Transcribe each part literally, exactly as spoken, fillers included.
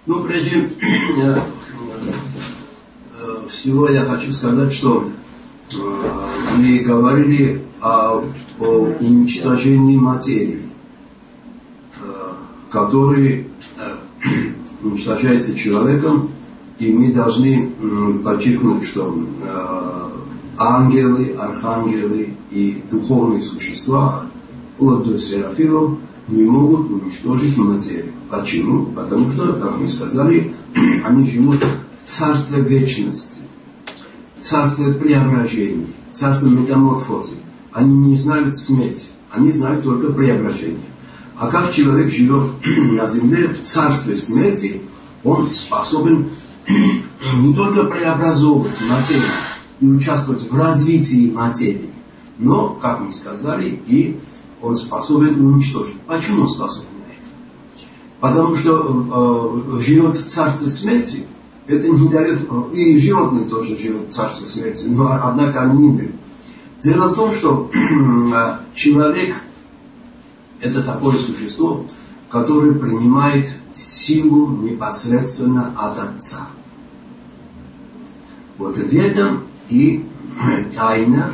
Ну, прежде всего я хочу сказать, что мы говорили о, о уничтожении материи, который уничтожается человеком, и мы должны подчеркнуть, что ангелы, архангелы и духовные существа, вплоть до серафимов, не могут уничтожить материю. Почему? Потому что, как мы сказали, они живут в царстве вечности, царстве преображения, царстве метаморфозы. Они не знают смерти, они знают только преображение. А как человек живет на земле в царстве смерти, он способен не только преобразовывать материю и участвовать в развитии материи, но, как мы сказали, и он способен уничтожить. Почему он способен на это? Потому что э, живет в царстве смерти, это не дает, и животные тоже живут в царстве смерти, но однако они не берут. Дело в том, что э, человек это такое существо, которое принимает силу непосредственно от Отца. Вот в этом и тайна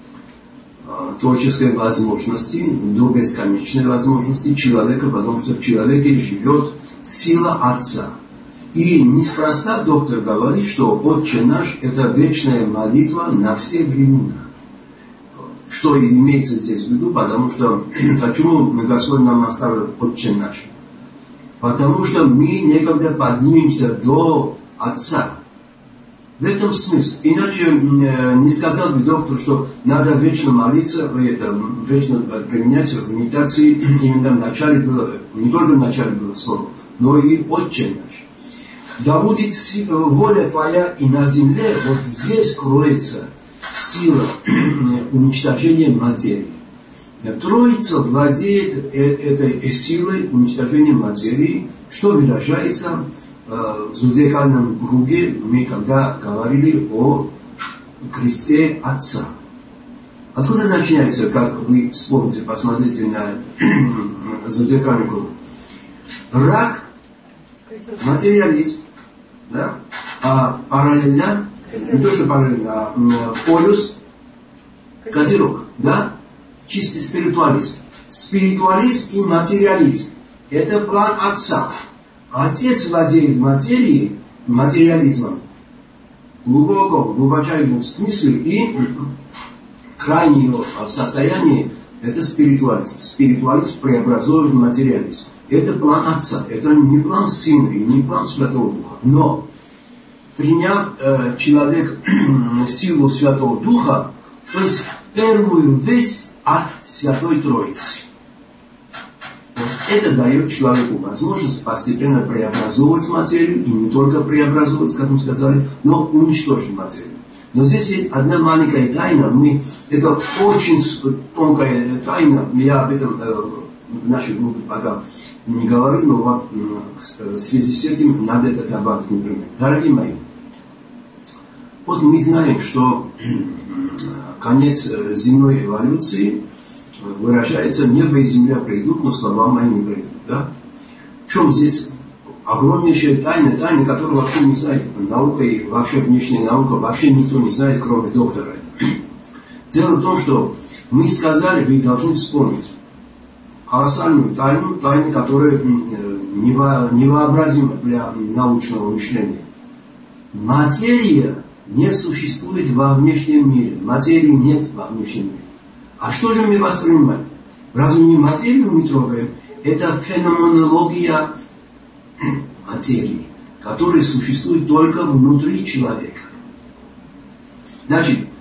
творческой возможности, до бесконечной возможности человека, потому что в человеке живет сила Отца. И неспроста доктор говорит, что Отче наш – это вечная молитва на все времена. Что имеется здесь в виду? Потому что, почему Господь нам оставил Отче наш? Потому что мы некогда поднимемся до Отца. В этом смысл. Иначе не сказал бы доктор, что надо вечно молиться, это, вечно применять в медитации. Именно в начале было, не только в начале было слово, но и Отче наш. Да будет воля Твоя и на земле, вот здесь кроется сила уничтожения материи. Троица владеет этой силой уничтожения материи, что выражается в зодиакальном круге, мы когда говорили о кресте Отца. Откуда начинается, как вы вспомните, посмотрите на зодиакальный круг. Рак, материализм, да? А параллельно, не то что параллельно, а полюс, козерог, да? Чистый спиритуализм. Спиритуализм и материализм. Это план Отца. Отец владеет материей, материализмом, глубоко, в глубочайшем смысле, и крайнее его состояние – это спиритуализм. Спиритуализм преобразует материализм. Это план Отца, это не план Сына и не план Святого Духа. Но, приняв э, человек силу Святого Духа, то есть первую весть от Святой Троицы. Вот это дает человеку возможность постепенно преобразовывать материю, и не только преобразовывать, как мы сказали, но уничтожить материю. Но здесь есть одна маленькая тайна. Мы, это очень тонкая тайна. Я об этом э, в нашей группе пока не говорю, но вот э, в связи с этим надо это добавить, например. Дорогие мои, вот мы знаем, что конец земной эволюции выражается: небо и земля придут, но слова мои не придут. Да? В чем здесь огромнейшая тайна, тайна, которую вообще не знает наука и вообще внешняя наука, вообще никто не знает, кроме доктора. Дело в том, что мы сказали, вы должны вспомнить колоссальную тайну, тайну, которая невообразима для научного мышления. Материя не существует во внешнем мире. Материи нет во внешнем мире. А что же мы воспринимаем? Разве не материю мы трогаем? Это феноменология материи, которая существует только внутри человека. Значит,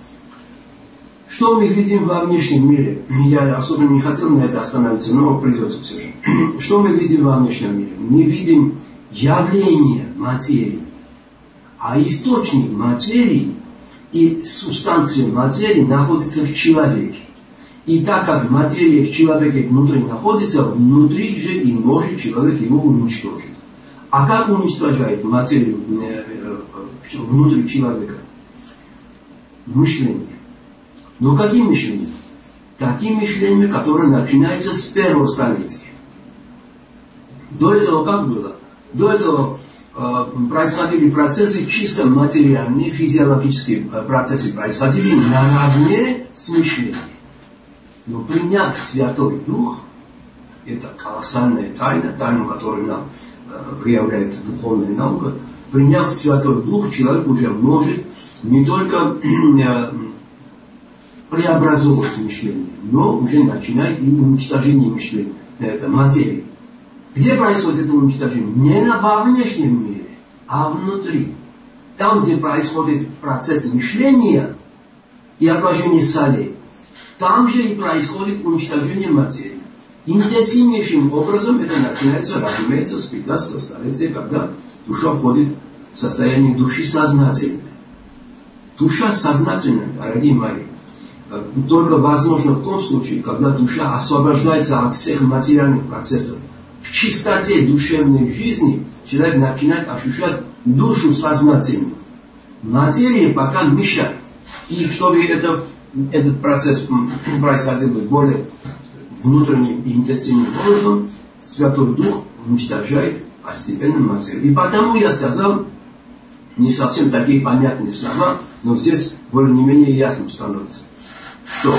что мы видим во внешнем мире? Я особенно не хотел на это остановиться, но придется все же. Что мы видим во внешнем мире? Мы видим явление материи. А источник материи и субстанция материи находится в человеке. И так как материя в человеке внутри находится, внутри же и может человек его уничтожить. А как уничтожает материю внутри человека? Мышление. Но каким мышлением? Таким мышлением, которое начинается с первого столетия. До этого как было? До этого происходили процессы чисто материальные, физиологические процессы происходили наравне с мышлением. Но приняв Святой Дух, это колоссальная тайна, тайну, которую нам проявляет духовная наука, приняв Святой Дух, человек уже может не только преобразовывать мышление, но уже начинает и уничтожение мышления, это материи. Где происходит это уничтожение? Не на во внешнем мире, а внутри. Там, где происходит процесс мышления и отложения солей, там же и происходит уничтожение материи. Интенсивнейшим образом это начинается, разумеется, с пятнадцатого столетия, когда душа входит в состояние души сознательной. Душа сознательная, дорогие мои, только возможно в том случае, когда душа освобождается от всех материальных процессов. В чистоте душевной жизни человек начинает ощущать душу сознательную. Материя пока мешает. И чтобы это, этот процесс происходил более внутренним и интенсивным образом, Святой Дух уничтожает постепенно материю. И потому я сказал не совсем такие понятные слова, но здесь более не менее ясным становится, что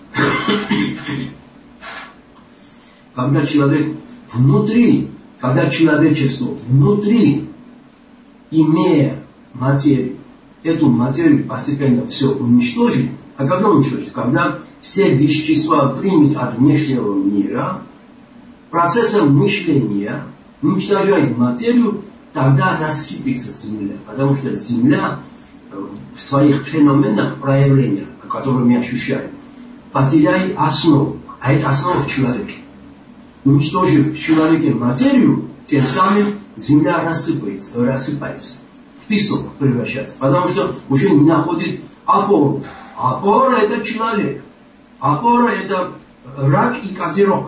когда человек внутри, когда человечество внутри, имея материю, эту материю постепенно все уничтожит, а когда уничтожит? Когда все вещества примет от внешнего мира, процессом мышления уничтожает материю, тогда рассыпется земля. Потому что земля в своих феноменах, проявлениях, которые мы ощущаем, потеряет основу. А это основа в человеке. Уничтожив в человеке материю, тем самым земля рассыпается, рассыпается, в песок превращается. Потому что уже не находит опору. Опора это человек. Опора это рак и козерог.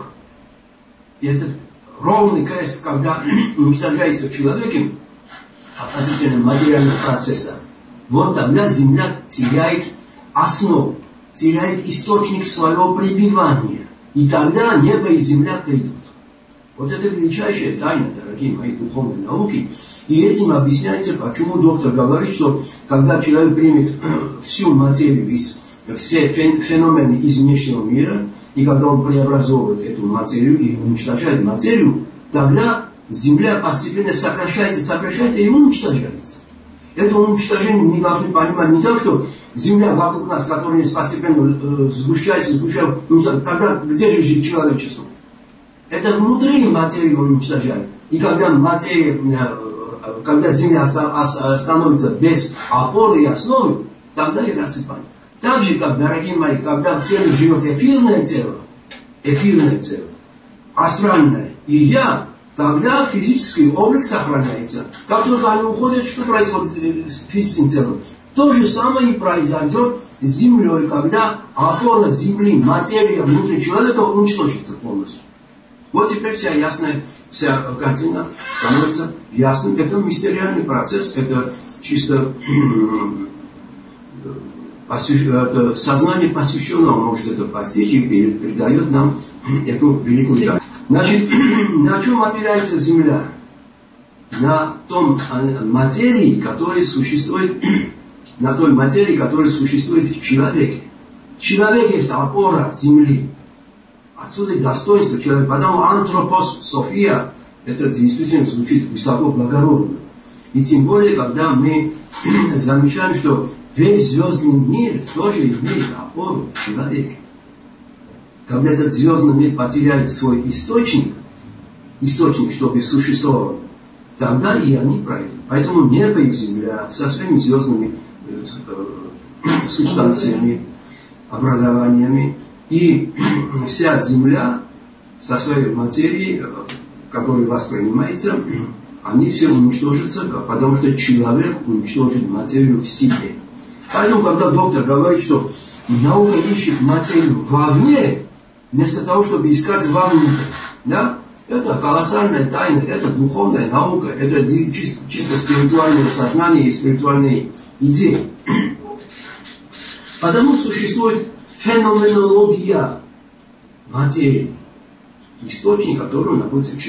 И этот ровный крест, когда уничтожается в человеке относительно материального процесса, вот тогда земля теряет основу, теряет источник своего пребывания. И тогда небо и земля придут. Вот это величайшая тайна, дорогие мои, духовной науки. И этим объясняется, почему доктор говорит, что когда человек примет всю материю, из, все феномены из внешнего мира, и когда он преобразовывает эту материю и уничтожает материю, тогда земля постепенно сокращается, сокращается и уничтожается. Это уничтожение мы должны понимать не так, что земля вокруг нас, которая постепенно э, сгущается, сгущается, тогда где же жить человечество? Это внутри материи он уничтожает. И когда материя, э, когда земля становится без опоры и основы, тогда и рассыпает. Так же, как, дорогие мои, когда в теле живет эфирное тело, эфирное тело, астральное, и я, тогда физический облик сохраняется. Как только они уходят, что происходит с физическим телом? То же самое и произойдет с землей, когда опора земли, материя внутри человека уничтожится полностью. Вот теперь вся ясная, вся картина становится ясным. Это мистериальный процесс, это чисто это сознание посвященного может это постичь и передает нам эту великую тайну. Значит, на чем опирается земля? На том материи, которая существует, на той материи, которая существует в человеке. Человек есть опора земли. Отсюда и достоинство человека. Потому антропос, София, это действительно звучит высоко благородно. И тем более, когда мы замечаем, что весь звездный мир тоже имеет опору в человеке. Когда этот звездный мир потеряет свой источник, источник, чтобы существовал, тогда и они пройдут. Поэтому небо и земля со своими звездными э, субстанциями, образованиями, и вся земля со своей материей, которая воспринимается, они все уничтожатся, потому что человек уничтожит материю в себе. Поэтому, когда доктор говорит, что наука ищет материю вовне, вместо того, чтобы искать вовнутрь, да, это колоссальная тайна, это духовная наука, это чисто, чисто спиритуальное сознание и спиритуальные идеи. Потому существует феноменология материи, источник которого находится в человеке.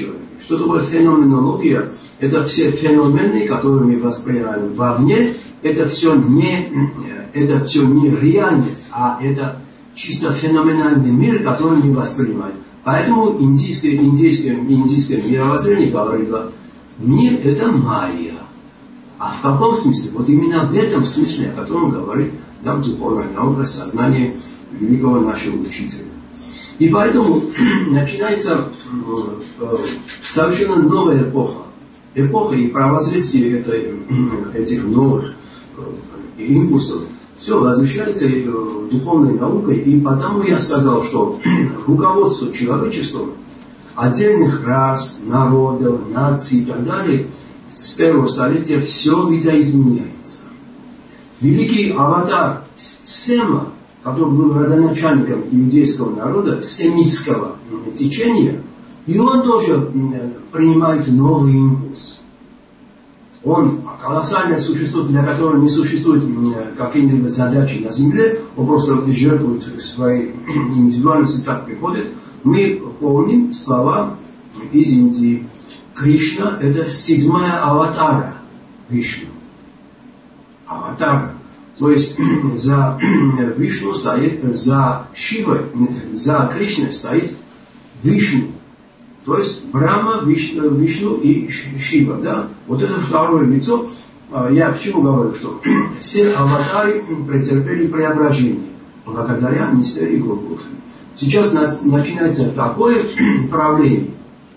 Что такое феноменология? Это все феномены, которые мы воспринимаем вовне, это все не, это все не реальность, а это чисто феноменальный мир, который мы воспринимаем. Поэтому индийское, индийское, индийское мировоззрение говорило, мир это майя. А в каком смысле? Вот именно в этом смысле, о котором говорит нам духовная наука, сознание великого нашего учителя. И поэтому начинается совершенно новая эпоха. Эпоха и провозвестие этой, этих новых импульсов. Все возвещается духовной наукой. И потому я сказал, что руководство человечеством, отдельных рас, народов, наций и так далее, с первого столетия все видоизменяется. Великий аватар Сема, который был родоначальником иудейского народа, семитского течения, и он тоже принимает новый импульс. Он колоссальное существо, для которого не существует какие-либо задачи на земле, он просто жертвует своей индивидуальностью, так приходит. Мы помним слова из Индии. Кришна – это седьмая аватара Вишну. Аватара. То есть за Вишну стоит, за Шивой, за Кришной стоит Вишну. То есть Брахма, Вишну, Вишну и Шива. Да? Вот это второе лицо. Я к чему говорю, что все аватары претерпели преображение благодаря мистерии Голгофы. Сейчас начинается такое правление,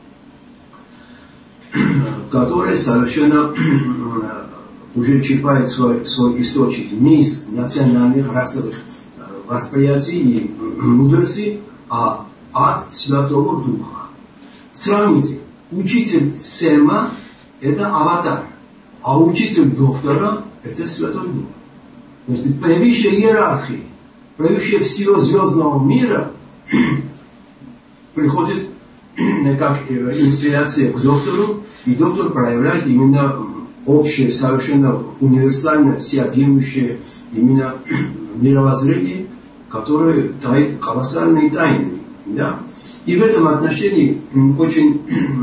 которое совершенно уже черпает свой, свой источник не из национальных, расовых восприятий и мудрости, а от Святого Духа. Сравните, учитель Сема – это аватар, а учитель доктора – это Святой Дух. Значит, превыше иерархии, превыше всего звездного мира приходит как инспирация к доктору, и доктор проявляет именно общее, совершенно универсальное, всеобъемлющее именно мировоззрение, которое таит колоссальные тайны. Да? И в этом отношении очень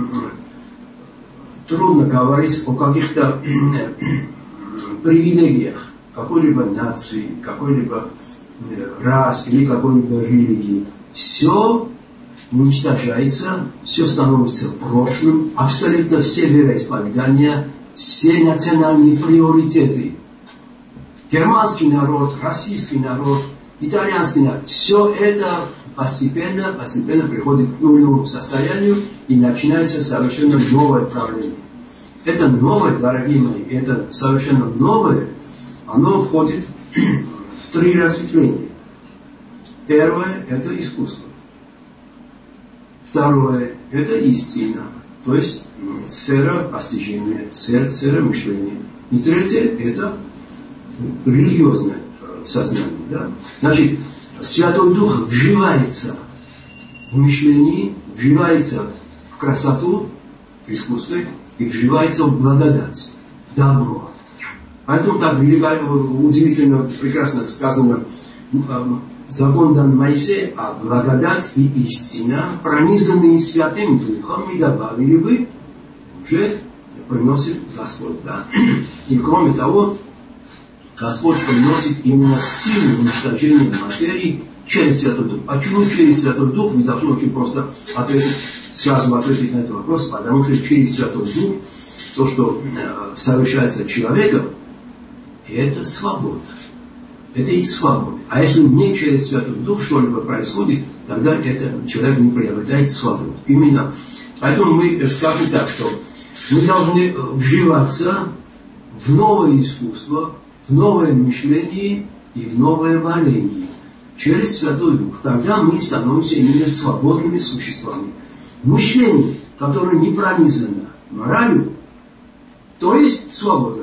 трудно говорить о каких-то привилегиях какой-либо нации, какой-либо рас или какой-либо религии. Все уничтожается, все становится прошлым, абсолютно все вероисповедания, все национальные приоритеты. Германский народ, российский народ, итальянский народ, все это постепенно, постепенно приходит к нулевому состоянию и начинается совершенно новое правление. Это новое, дорогие мои, это совершенно новое, оно входит в три разветвления. Первое – это искусство. Второе – это истина, то есть сфера постижения, сфера, сфера мышления. И третье – это религиозное сознание. Да? Значит, Святой Дух вживается в мышлении, вживается в красоту, в искусстве и вживается в благодать, в добро. Поэтому так удивительно, прекрасно сказано, закон дан Моисею, а благодать и истина, пронизанные Святым Духом, и добавили бы, уже приносит Господь. Да? И кроме того, Господь приносит именно силу уничтожения материи через Святой Дух. Почему через Святой Дух? Вы должны очень просто ответить, сразу ответить на этот вопрос, потому что через Святой Дух то, что э, совершается человеком, это свобода. Это и свобода. А если не через Святой Дух что-либо происходит, тогда это человек не приобретает свободу. Именно. Поэтому мы скажем так, что мы должны вживаться в новое искусство, в новое мышление и в новое варение через Святой Дух. Тогда мы становимся именно свободными существами. Мышление, которое не пронизано моралью, то есть свобода.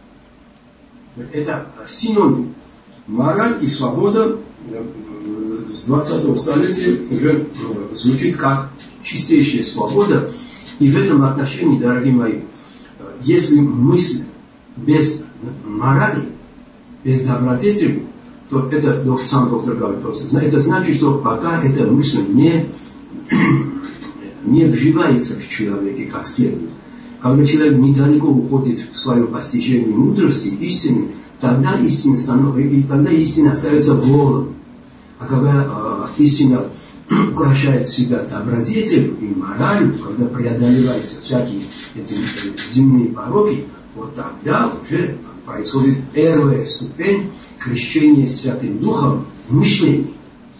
Это синоним. Мораль и свобода с двадцатого столетия уже звучит как чистейшая свобода. И в этом отношении, дорогие мои, если мысль без морали, без добродетели, то это, сам доктор говорит просто, это значит, что пока эта мысль не, не вживается в человеке как следует. Когда человек недалеко уходит в свое постижение мудрости, истины, тогда истина, становится, и тогда истина остается голым. А когда э, истина украшает себя добродетелью и моралью, когда преодолеваются всякие эти земные пороки, вот тогда уже происходит первая ступень крещения Святым Духом в мышлении.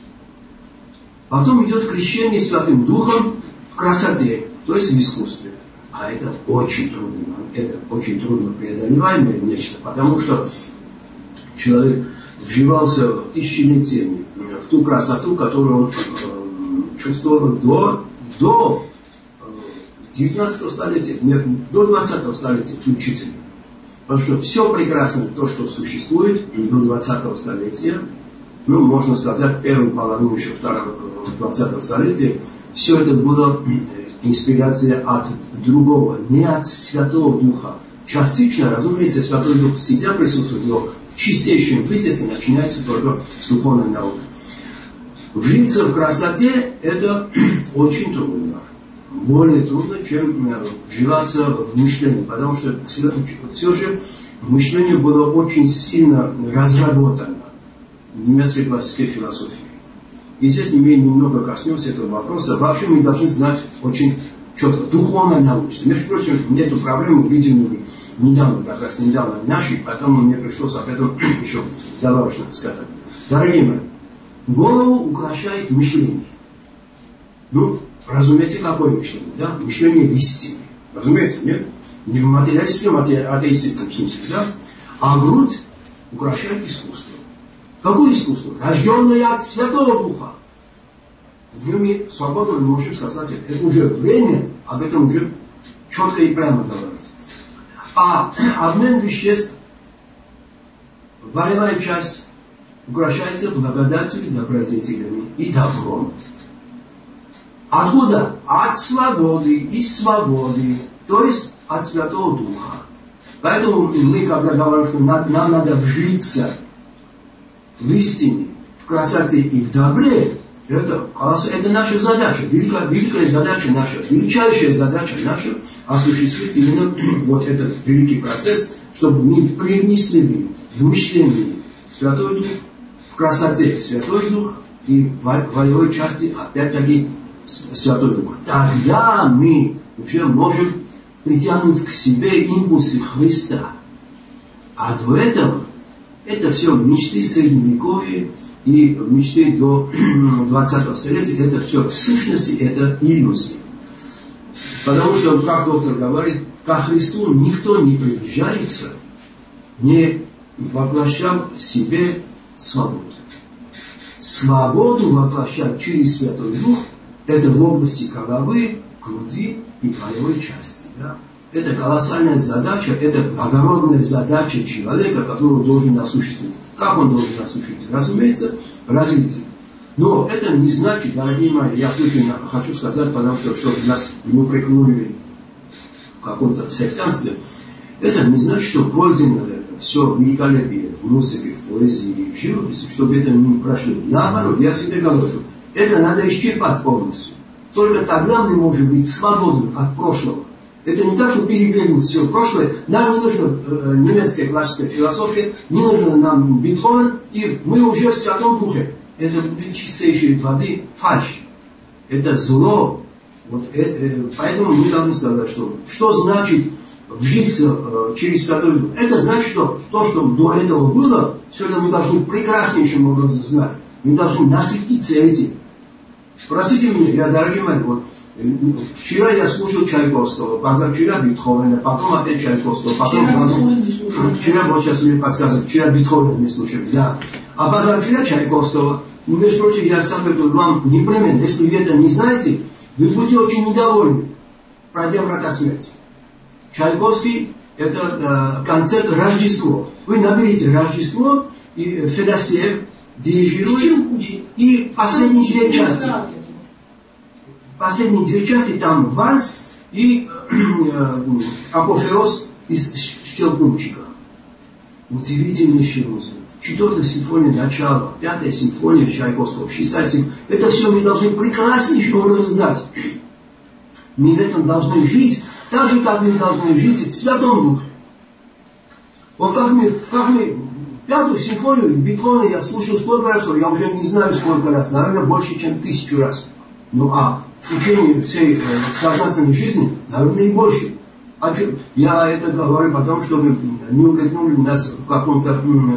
Потом идет крещение Святым Духом в красоте, то есть в искусстве. А это очень трудно, это очень трудно преодолеваемое нечто, потому что человек вживался тысячелетиями в ту красоту, которую он э, чувствовал до, до девятнадцатого столетия, до двадцатого столетия включительно. Потому что все прекрасно, то, что существует, и до двадцатого столетия, ну, можно сказать, первую половину еще второго двадцатого столетия, все это было инспирация от другого, не от Святого Духа. Частично, разумеется, Святой Дух всегда присутствует, но в чистейшем виде это начинается только с духовной наукой. Вжиться в красоте – это очень трудно. Более трудно, чем вживаться в мышление, потому что все же мышление было очень сильно разработано в немецкой классической философии. И здесь мы немного коснемся этого вопроса. Вообще мы должны знать очень четко, духовно научно. Между прочим, эту проблему видим недавно, как раз недавно нашей, поэтому мне пришлось об этом еще добавочно сказать. Дорогие мои, голову украшает мышление. Ну, разумеете, какое мышление? Да? Мышление в истине. Разумеете, нет? Не в материалистическом, а атеистическом смысле, да? А грудь украшает искусство. Какое искусство? Рожденное от Святого Духа. Уже мы свободно можем сказать это. Это уже время, об этом уже четко и прямо говорить. А обмен веществ, волевая часть, украшается благодатью, добродетелями и добром. Откуда? От свободы и свободы, то есть от Святого Духа. Поэтому мы, когда говорим, что нам надо вжиться в истине, в красоте и в добре, это, это наша задача, великая, великая задача наша, величайшая задача наша осуществить именно вот этот великий процесс, чтобы мы привнесли в мышление Святой Дух, в красоте Святой Дух и в волевой части опять-таки Святой Дух. Тогда мы уже можем притянуть к себе импульсы Христа. А до этого это все мечты средневековья и мечты до двадцатого столетия. Это все в сущности это иллюзии. Потому что, как доктор говорит, ко Христу никто не приближается, не воплощал в себе свободу. Свободу воплощать через Святой Дух это в области головы, груди и полевой части. Да? Это колоссальная задача, это благородная задача человека, которую должен осуществить. Как он должен осуществить? Разумеется, развитие. Но это не значит, дорогие мои, я тоже хочу сказать, потому что, чтобы нас не упрекнули в каком-то сектантстве, это не значит, что пройдено все великолепие в музыке, в поэзии, в живописи, чтобы это не прошло. Наоборот, я всегда говорю, это надо исчерпать полностью. Только тогда мы можем быть свободны от прошлого. Это не так, что перевернуть все прошлое. Нам не нужна э, немецкая классическая философия, не нужен нам Бетховен, и мы уже в Святом Духе. Это будет чистейшей воды фальшь. Это зло. Вот, э, э, поэтому мы должны сказать, что, что значит вжиться э, через Святой Дух. Это значит, что то, что до этого было, все это мы должны прекраснейшим образом знать. Мы должны насытиться этим. Простите меня, я, дорогие мои, вот, вчера я слушал Чайковского, позавчера Бетховена, потом опять Чайковского, потом... Вчера Бетховен не слушал. Вчера, вот сейчас мне подсказывают, вчера Бетховена не слушал, да. А позавчера Чайковского, ну, между прочим, я советую вам непременно, если вы это не знаете, вы будете очень недовольны, пройдя врата смерти. Чайковский – это э, концерт Рождество. Вы наберите Рождество, и Федосеев дирижирует, и последние две части. Последние две части там вальс и э, апофеоз из Щелкунчика. Удивительнейший музыка. Четвертая симфония начала, пятая симфония Чайковского, шестая симфония. Это все мы должны прекраснейшим образом знать. Мы в этом должны жить, так же, как мы должны жить в Святом Духе. Вот как мы, как мы пятую симфонию Бетховена я слушал столько раз, что я уже не знаю сколько раз, наверное, больше, чем тысячу раз. Ну а в течение всей э, сознательной жизни, наверное, и больше. А что? Я это говорю потому, чтобы не упрекнули нас в каком-то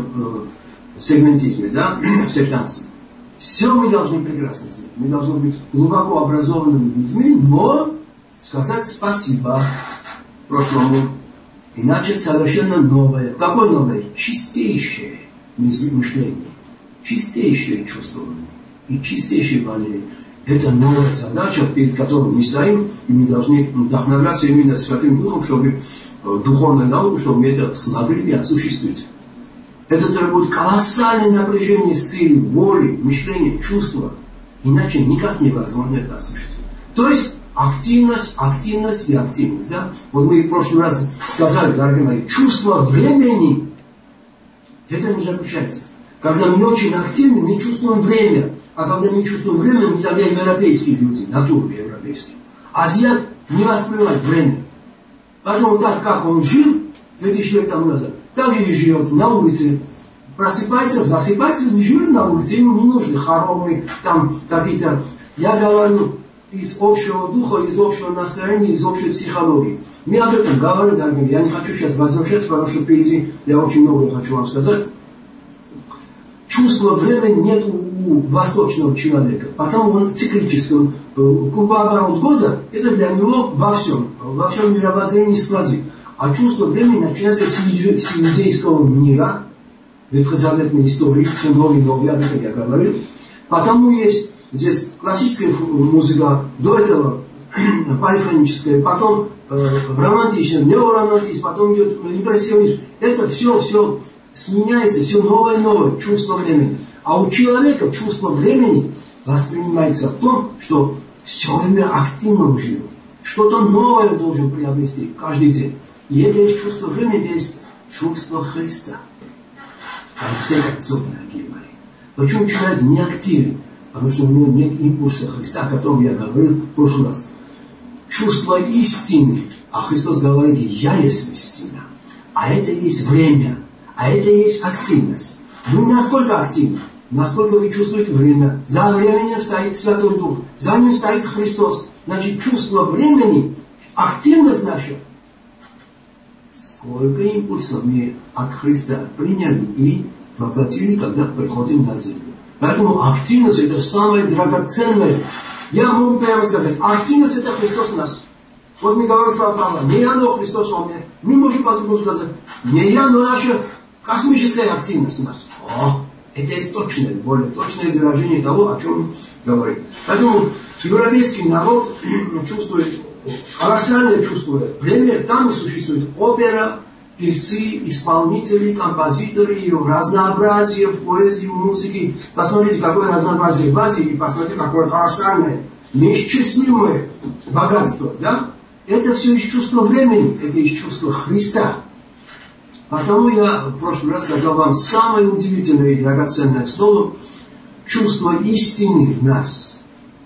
э, сегментизме, да, в сектанстве. Все мы должны прекрасно знать. Мы должны быть глубоко образованными людьми, но сказать спасибо прошлому и начать совершенно новое. Какое новое? Чистейшее мышление, чистейшее чувствование и чистейшее волнение. Это новая задача, перед которой мы стоим, и мы должны вдохновляться именно Святым Духом, чтобы духовную науку, чтобы мы это смогли осуществить. Это требует колоссальное напряжение силы, воли, мышления, чувства. Иначе никак невозможно это осуществить. То есть активность, активность и активность. Да? Вот мы в прошлый раз сказали, дорогие мои, чувство времени, это не заключается. Когда мы очень активны, мы чувствуем время. А когда мы чувствуем время, мы тогда европейские люди, натуры европейские. Азиат не воспринимает время. Поэтому так, как он жил две тысячи лет тому назад, так же и живет на улице. Просыпается, засыпается и живет на улице. Ему не нужны хоромы, там какие-то... Я говорю из общего духа, из общего настроения, из общей психологии. Мы об этом говорим, дорогие. Я не хочу сейчас возвращаться, потому что впереди я очень многое хочу вам сказать. Чувства времени нет у, у восточного человека. Потом он циклический. Кругооборот года, это для него во всем. Во всем мировоззрении сквозит. А чувство времени начинается с иудейского мира, ветхозаветной истории, все новые и новые, об этом я говорил. Потому есть здесь классическая музыка, до этого полифоническая, потом э, романтичная, неоромантизм, потом идет импрессионизм. Это все, все сменяется, все новое и новое, чувство времени. А у человека чувство времени воспринимается в том, что все время активно живет. Что-то новое должен приобрести каждый день. И это есть чувство времени, это есть чувство Христа. В конце концов, дорогие мои. Почему человек не активен? Потому что у него нет импульса Христа, о котором я говорил в прошлый раз. Чувство истины. А Христос говорит, я есть истина. А это есть время. А это есть активность. Ну, насколько активно? Насколько вы чувствуете время? За временем стоит Святой Дух. За ним стоит Христос. Значит, чувство времени, активность наша. Сколько импульсов мы от Христа приняли и воплотили, когда приходим на землю. Поэтому активность это самое драгоценное. Я могу прямо сказать, активность это Христос в нас. Вот мы говорим слова Павла, не я, но Христос во мне. Мы можем по-другому сказать, не я, но наша космическая активность в нас. О, это есть точное, более точное выражение того, о чем мы говорим. Поэтому европейский народ чувствует, колоссальное чувство время, там и существует опера, певцы, исполнители, композиторы, разнообразие в поэзии, в музыке. Посмотрите, какое разнообразие в Азии, и посмотрите, какое колоссальное, неисчислимое богатство. Да? Это все из чувства времени, это из чувства Христа. Потому я в прошлый раз сказал вам самое удивительное и драгоценное слово чувство истины в нас.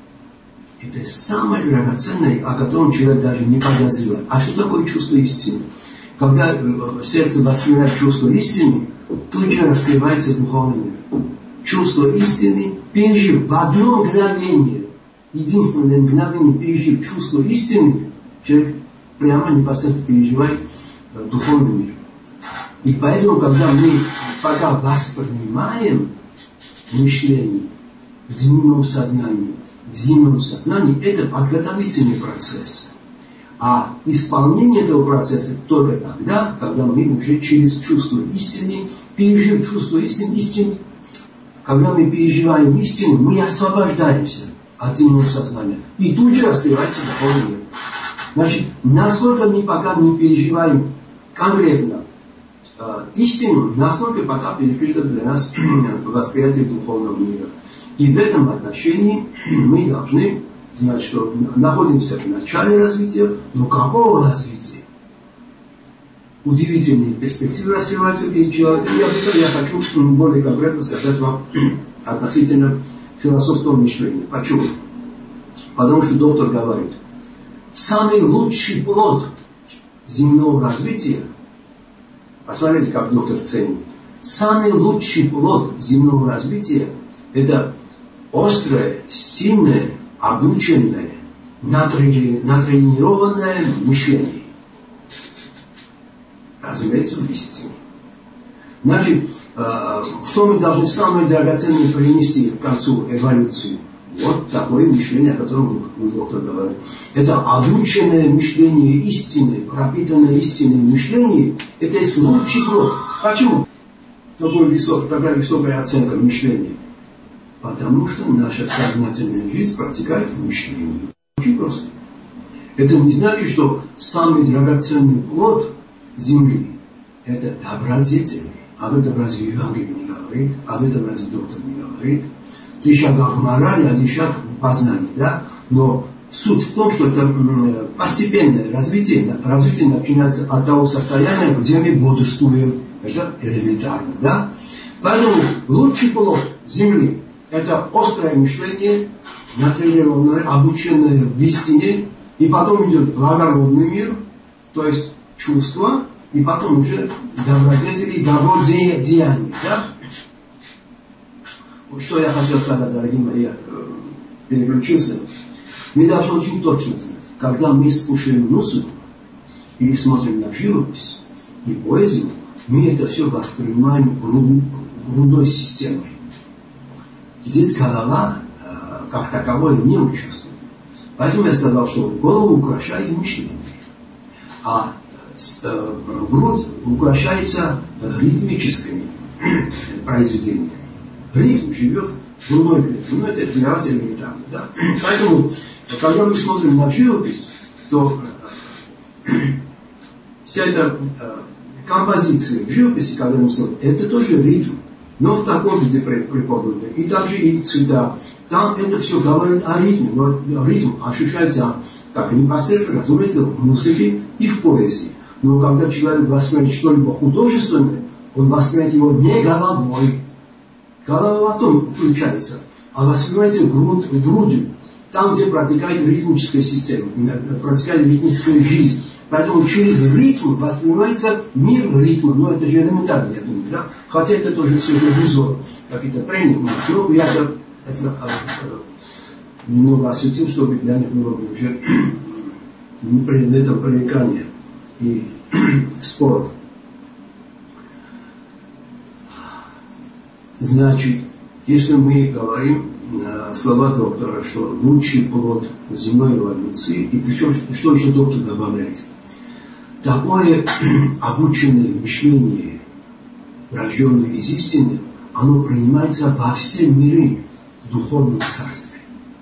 Это самое драгоценное, о котором человек даже не подозревает. А что такое чувство истины? Когда сердце воспринимает чувство истины, тут же раскрывается духовный мир. Чувство истины, пережив в одно мгновение, единственное мгновение пережив чувство истины, человек прямо непосредственно переживает духовный мир. И поэтому, когда мы пока воспринимаем мышление в дневном сознании, в зимнем сознании, это подготовительный процесс. А исполнение этого процесса только тогда, когда мы уже через чувство истины, пережив чувство истины, истины, когда мы переживаем истину, мы освобождаемся от зимнего сознания. И тут же раскрывается духовный мир. Значит, насколько мы пока не переживаем конкретно истину, настолько пока перекрыто для нас восприятие духовного мира. И в этом отношении мы должны знать, что находимся в начале развития, но какого развития? Удивительные перспективы раскрываются перед человеком. И об этом я хочу более конкретно сказать вам относительно философского мышления. Почему? Потому что доктор говорит, самый лучший плод земного развития, посмотрите, как доктор ценит, самый лучший плод земного развития – это острое, сильное, обученное, натренированное мышление. Разумеется, в истине. Значит, что мы должны самое драгоценное принести к концу эволюции? Вот такое мышление, о котором вы, доктор, говорили. Это обученное мышление истины, пропитанное истинное мышление, это есть лучший плод. Почему? Такой высок, такая высокая оценка мышления. Потому что наша сознательная жизнь протекает в мышлении. Очень просто. Это не значит, что самый драгоценный плод Земли – это добродетель. Об этом разве Евангелие не говорит? Об этом разве доктор не говорит? Три шага в морали, один шаг в познании. Да? Но суть в том, что это постепенное развитие. Развитие начинается от того состояния, где мы бодрствуем. Это элементарно. Да? Поэтому лучший плод Земли – это острое мышление, натренированное, обученное в истине. И потом идет благородный мир, то есть чувства, и потом уже добродетели, добродеяния. Да? Что я хотел сказать, дорогие мои, я переключился. Мы должны очень точно знать, когда мы слушаем музыку или смотрим на живопись и поэзию, мы это все воспринимаем грудной системой. Здесь голова как таковое не участвует. Поэтому я сказал, что голову украшает мышление, а грудь украшается ритмическими произведениями. Ритм живет в грудной клетке. Ну, это для вас элементарно. Да? Поэтому, когда мы смотрим на живопись, то вся эта композиция в живописи, когда мы смотрим, это тоже ритм. Но в таком виде преподнуто. И также и цвета. Там это все говорит о ритме. Но ритм ощущается так непосредственно, разумеется, в музыке и в поэзии. Но когда человек воспринимает что-либо художественное, он воспринимает его не головой. Голова потом включается, а воспринимается грудь, грудью. Там, где протекает ритмическая система, протекает ритмическая жизнь. Поэтому через ритм воспринимается мир ритма. Но это же элементарно, я думаю. Да? Хотя это тоже все же визуал, какие-то тренинги. Но я это, это немного осветил, чтобы для них было уже не предметом пререкания и спора. Значит, если мы говорим э, слова доктора, что лучший плод земной эволюции, и причем, что еще доктор добавляет? Такое обученное мышление, рожденное из истины, оно принимается во все миры в духовном царстве.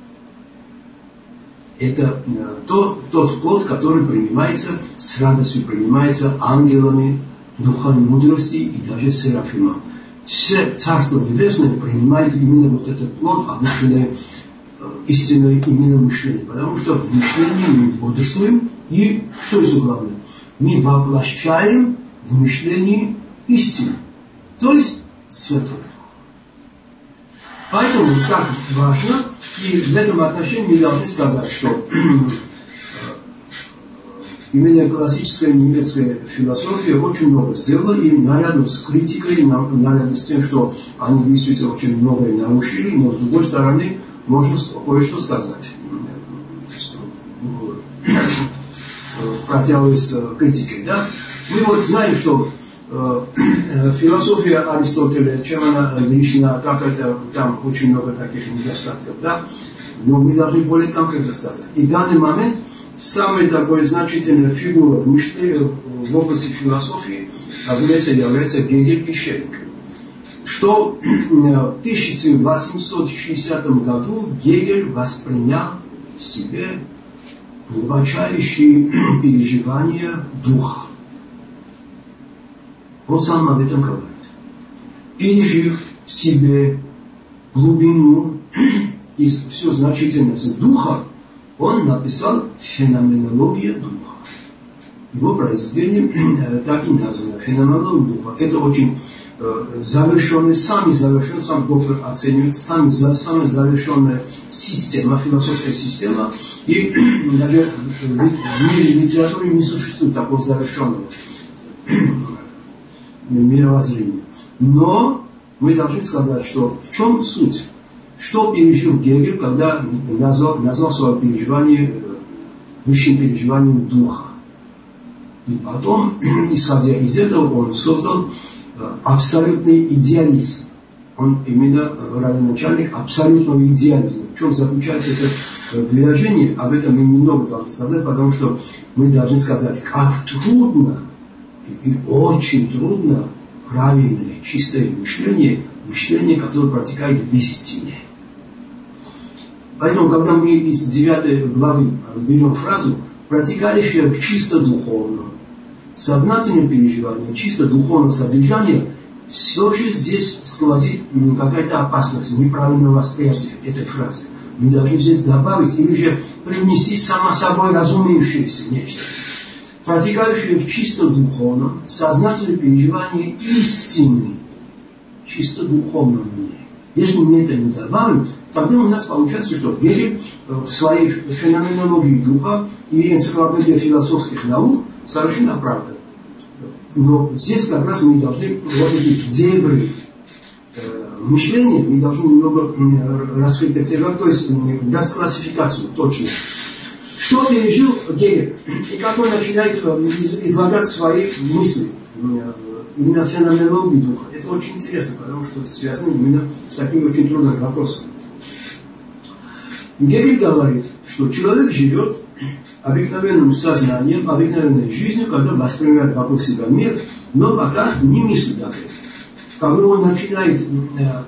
Это э, тот, тот плод, который принимается с радостью, принимается ангелами, духами мудрости и даже серафимом. Все Царство Небесное принимает именно вот этот плод, обученное э, истинное именно мышление. Потому что в мышлении мы бодрствуем, и, что еще главное, мы воплощаем в мышлении истину, то есть Святой Дух. Поэтому так важно, и в этом отношении мы должны сказать, что именно классическая немецкая философия очень много сделала, и наряду с критикой, наряду с тем, что они действительно очень многое нарушили, но с другой стороны можно кое-что сказать, противясь с критикой. Да? Мы вот знаем, что э, философия Аристотеля, чем она лична, как это, там очень много таких недостатков, да? Но мы должны более конкретно сказать. И в данный момент самая такая значительная фигура в мышлении, в области философии, разумеется, является Гегель и Шеллинг. Что в тысяча восемьсот шестидесятом году Гегель воспринял в себе глубочайшие переживания духа. Он сам об этом говорит. Пережив в себе глубину и всю значительность духа, он написал «Феноменология духа». Его произведение так и названо «Феноменология духа». Это очень завершенная, самый завершенный, сам доктор оценивает, самый, самая завершенная система, философская система, и даже в мире литературы не существует такого завершенного мировоззрения. Но мы должны сказать, что в чем суть? Что пережил Гегель, когда назвал, назвал свое переживание высшим переживанием духа. И потом, исходя из этого, он создал абсолютный идеализм. Он именно родоначальник абсолютного идеализма. В чем заключается это движение? Об этом мы немного должны сказать, потому что мы должны сказать, как трудно и очень трудно правильное, чистое мышление, мышление, которое протекает в истине. Поэтому, когда мы из девятой главы берем фразу, протекающая в чисто духовном, сознательном переживании, чисто духовном содержании, все же здесь сквозит какая-то опасность, неправильное восприятие этой фразы. Мы должны здесь добавить или же привнести само собой разумеющееся нечто. Протекающее в чисто духовном, сознательном переживании истины, чисто духовном мире. Если мы это не добавим, тогда у нас получается, что Гегель в своей феноменологии духа и энциклопедии философских наук совершенно оправдан. Но здесь как раз мы должны вот эти дебри э, мышления, мы должны немного э, раскрепетировать, то есть э, дать классификацию точную. Что пережил Гегель? И как он начинает э, излагать свои мысли. Э, именно феноменологии духа. Это очень интересно, потому что это связано именно с таким очень трудным вопросом. Гегель говорит, что человек живет обыкновенным сознанием, обыкновенной жизнью, когда воспринимает вокруг себя мир, но пока не мыслит об этом. Когда он начинает э,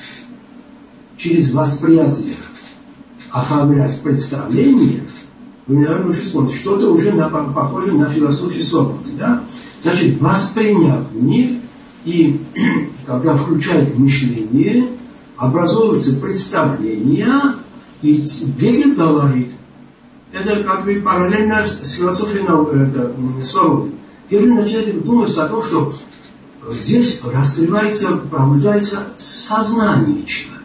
через восприятие оформлять представление, вы, наверное, уже смотрите, что-то уже на, похоже на философию свободы. Да? Значит, восприняв мир, и когда включает мышление, образовываются представления, и Гегель говорит, это как бы параллельно с философией свободы. Гегель начинает думать о том, что здесь раскрывается, пробуждается сознание человека.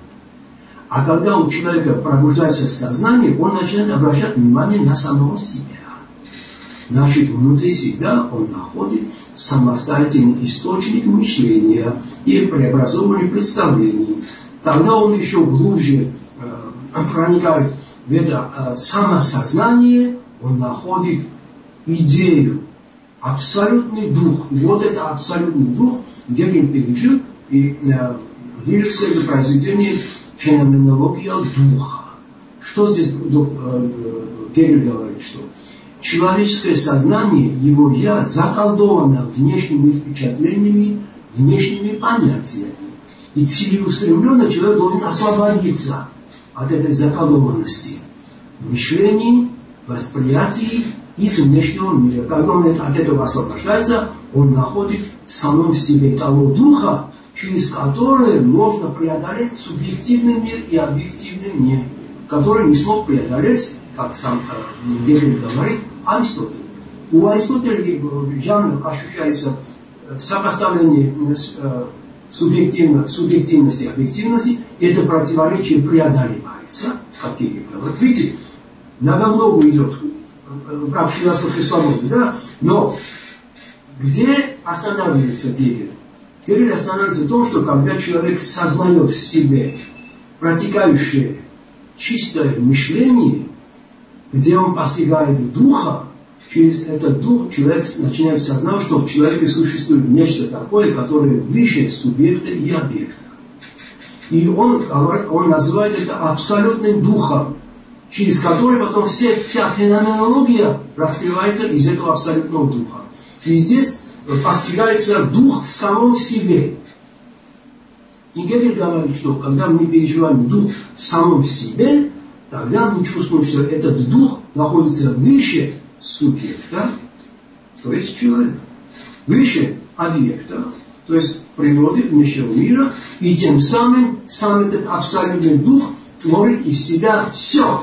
А когда у человека пробуждается сознание, он начинает обращать внимание на самого себя. Значит, внутри себя он находит самостоятельный источник мышления и преобразования представлений. Тогда он еще глубже э, проникает в это э, самосознание, он находит идею, абсолютный дух. И вот это абсолютный дух Гегель пережил и э, вылился в произведение феноменология духа. Что здесь э, Гегель говорит, что человеческое сознание, его «я» заколдовано внешними впечатлениями, внешними понятиями. И целеустремленно человек должен освободиться от этой заколдованности мышлений, восприятий из внешнего мира. Когда он от этого освобождается, он находит в самом себе того духа, через который можно преодолеть субъективный мир и объективный мир, который не смог преодолеть, как сам Гегель говорит, Аристотель. У Аристотеля явно ощущается сопоставление субъективно, субъективности и объективности, и это противоречие преодолевается, как Гегель говорит. Видите, многоглобу идет, как философия свободы, да? Но где останавливается Гегель? Гегель останавливается в том, что когда человек сознает в себе протекающее чистое мышление, где он постигает духа, через этот дух человек начинает сознавать, что в человеке существует нечто такое, которое выше субъекта и объекта. И он, он называет это абсолютным духом, через который потом вся, вся феноменология раскрывается из этого абсолютного духа. И здесь постигается дух в самом себе. И Гегель говорит, что когда мы переживаем дух в самом себе, тогда мы чувствуем, что этот дух находится выше субъекта, то есть человека, выше объекта, то есть природы, внешнего мира, и тем самым сам этот абсолютный дух творит из себя все.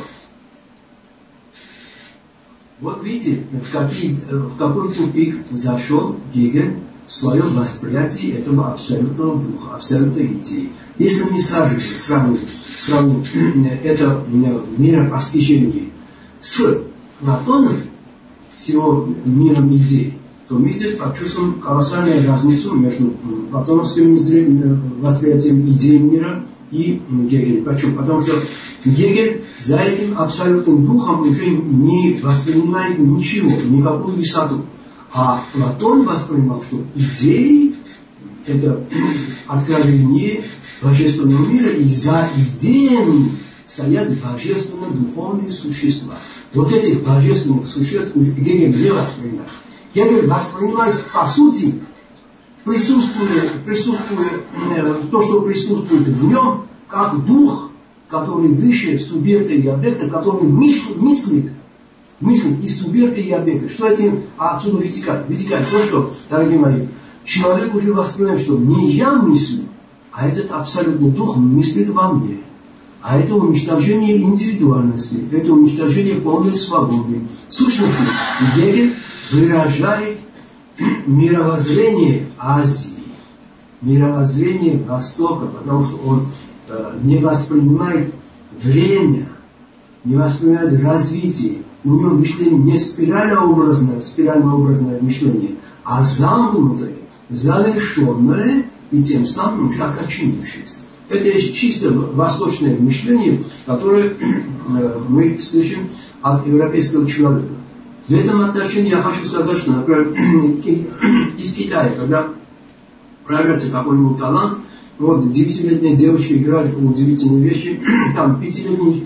Вот видите, в, какие, в какой тупик зашел Гегель свое восприятие этого абсолютного духа, абсолютной идеи. Если мы сразу же сравним, сравним это миропостижение с Платоном, с его миром идей, то мы здесь почувствуем колоссальную разницу между платоновским восприятием идей мира и Гегелем. Почему? Потому что Гегель за этим абсолютным духом уже не воспринимает ничего, никакую высоту. А Платон воспринимал, что идеи – это откровение божественного мира, и за идеями стоят божественно-духовные существа. Вот этих божественных существ Гегель не воспринимает. Гегель воспринимает, по сути, присутствует, присутствует, то, что присутствует в нем, как дух, который выше субъекта и объекта, который мыслит, мыслит и субъекта, и объекта. Что этим отсюда вытекает? Вытекает то, что, дорогие мои, человек уже воспринимает, что не я мыслю, а этот абсолютный дух мыслит во мне. А это уничтожение индивидуальности, это уничтожение полной свободы. В сущности, Гегель выражает мировоззрение Азии, мировоззрение Востока, потому что он э, не воспринимает время, не воспринимает развитие. У него мышление не спирально-образное, спирально-образное мышление, а замкнутое, завершенное и тем самым уже окоченившееся. Это чисто восточное мышление, которое э, мы слышим от европейского человека. В этом отношении я хочу сказать, что, например, из Китая, когда проявляется какой-нибудь талант, вот девятилетняя девочка играет удивительные вещи, там пятилетний,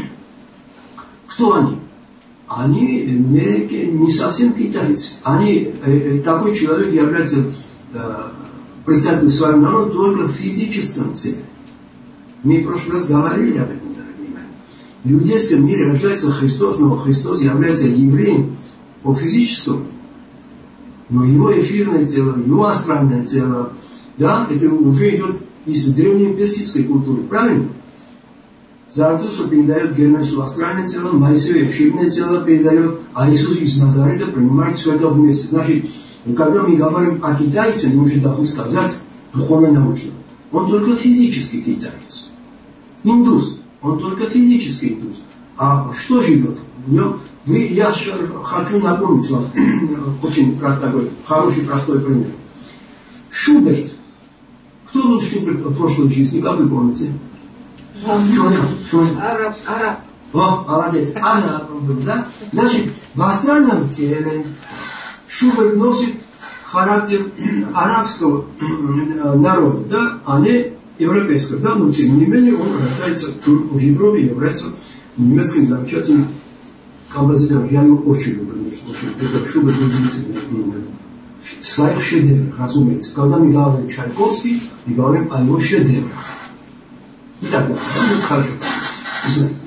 кто они? Они не, не совсем китайцы. Они, э, такой человек является э, представителем своего народа только в физическом теле. Мы в прошлый раз говорили об этом. В иудейском мире рождается Христос, но Христос является евреем по физическому. Но его эфирное тело, его астральное тело, да, это уже идет из древней персидской культуры. Правильно? Заратустра передает Гермесу астральное тело, Моисею эфирное тело передает, а Иисус из Назарета принимает все это вместе. Значит, когда мы говорим о китайце, мы уже должны сказать духовно-научно. Он только физический китаец. Индус. Он только физический индус. А что живет? Вы, я хочу напомнить вам очень такой хороший, простой пример. Шуберт. Кто был Шуберт в прошлой жизни, как вы помните? Араб. Араб. О, молодец. Араб был, да? Значит, в астральном теле Шуберт носит характер арабского народа, да, а не европейского, да, но тем не менее он рождается в Европе и является немецким замечательным композитором. Я его очень люблю, между прочим. Это Шуберт удивительный. В своих шедеврах, разумеется. Когда мы говорим Чайковский, мы говорим о его шедеврах. И так далее. Да, ну, хорошо. Знаете.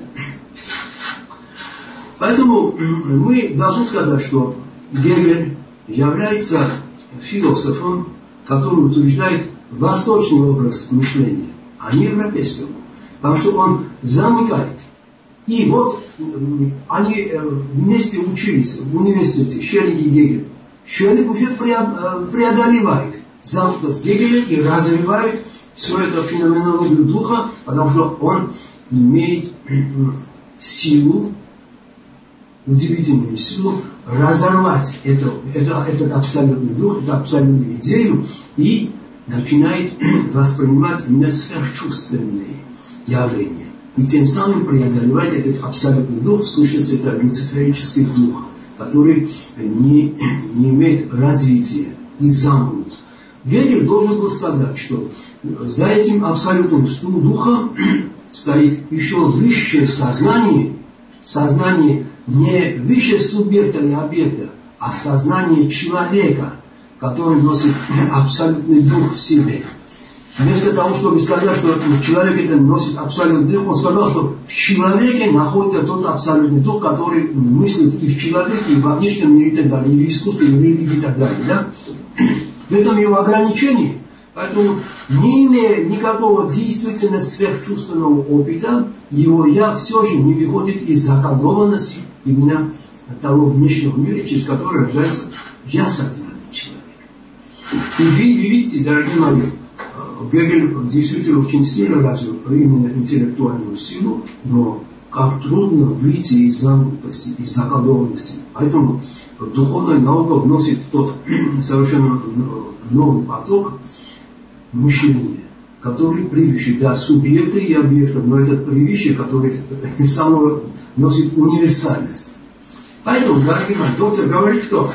Поэтому мы должны сказать, что Гегель является философом, который утверждает восточный образ мышления, а не европейский. Потому что он замыкает. И вот они вместе учились в университете, Шеллинг и Гегель. Шеллинг уже преодолевает замкнутость Гегеля и развивает всю эту феноменологию духа, потому что он имеет силу, удивительную силу, разорвать это, это, этот абсолютный дух, эту абсолютную идею и начинает воспринимать именно сверхчувственные явления. И тем самым преодолевать этот абсолютный дух, в сущности, это люциферический дух, который не, не имеет развития и замкнут. Гегель должен был сказать, что за этим абсолютным духом стоит еще высшее сознание, сознание не выше субъекта и объекта, а сознание человека, который носит абсолютный дух в себе. Вместо того, чтобы сказать, что человек это носит абсолютный дух, он сказал, что в человеке находится тот абсолютный дух, который мыслит и в человеке, и во внешнем мире, и так далее, и в искусстве, и в религии, и так далее. Да? В этом его ограничение. Поэтому, не имея никакого действительно сверхчувственного опыта, его «я» все же не выходит из заколдованности именно того внешнего мира, через который рождается «я» сознание человека. И видите, дорогие мои, Гегель действительно очень сильно развил именно интеллектуальную силу, но как трудно выйти из замкнутости, из заколдованности. Поэтому духовная наука вносит тот совершенно новый поток мышления, который превыше, да, субъекта и объекта, но этот превыше, который сам носит универсальность. Поэтому, дорогие мои, доктор говорит, что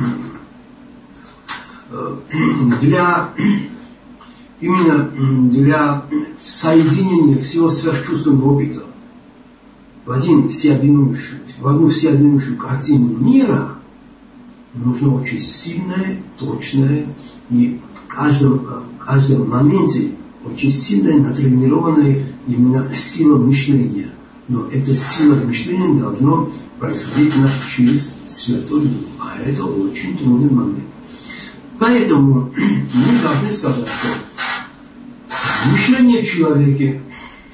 для, именно для соединения всего сверхчувственного опыта в один всеобъемлющую, в одну всеобъемлющую картину мира нужно очень сильное, точное и в каждом, в каждом моменте очень сильная, натренированная именно сила мышления. Но эта сила мышления должна происходить через Святой Дух. А это очень трудный момент. Поэтому мы должны сказать, что мышление в человеке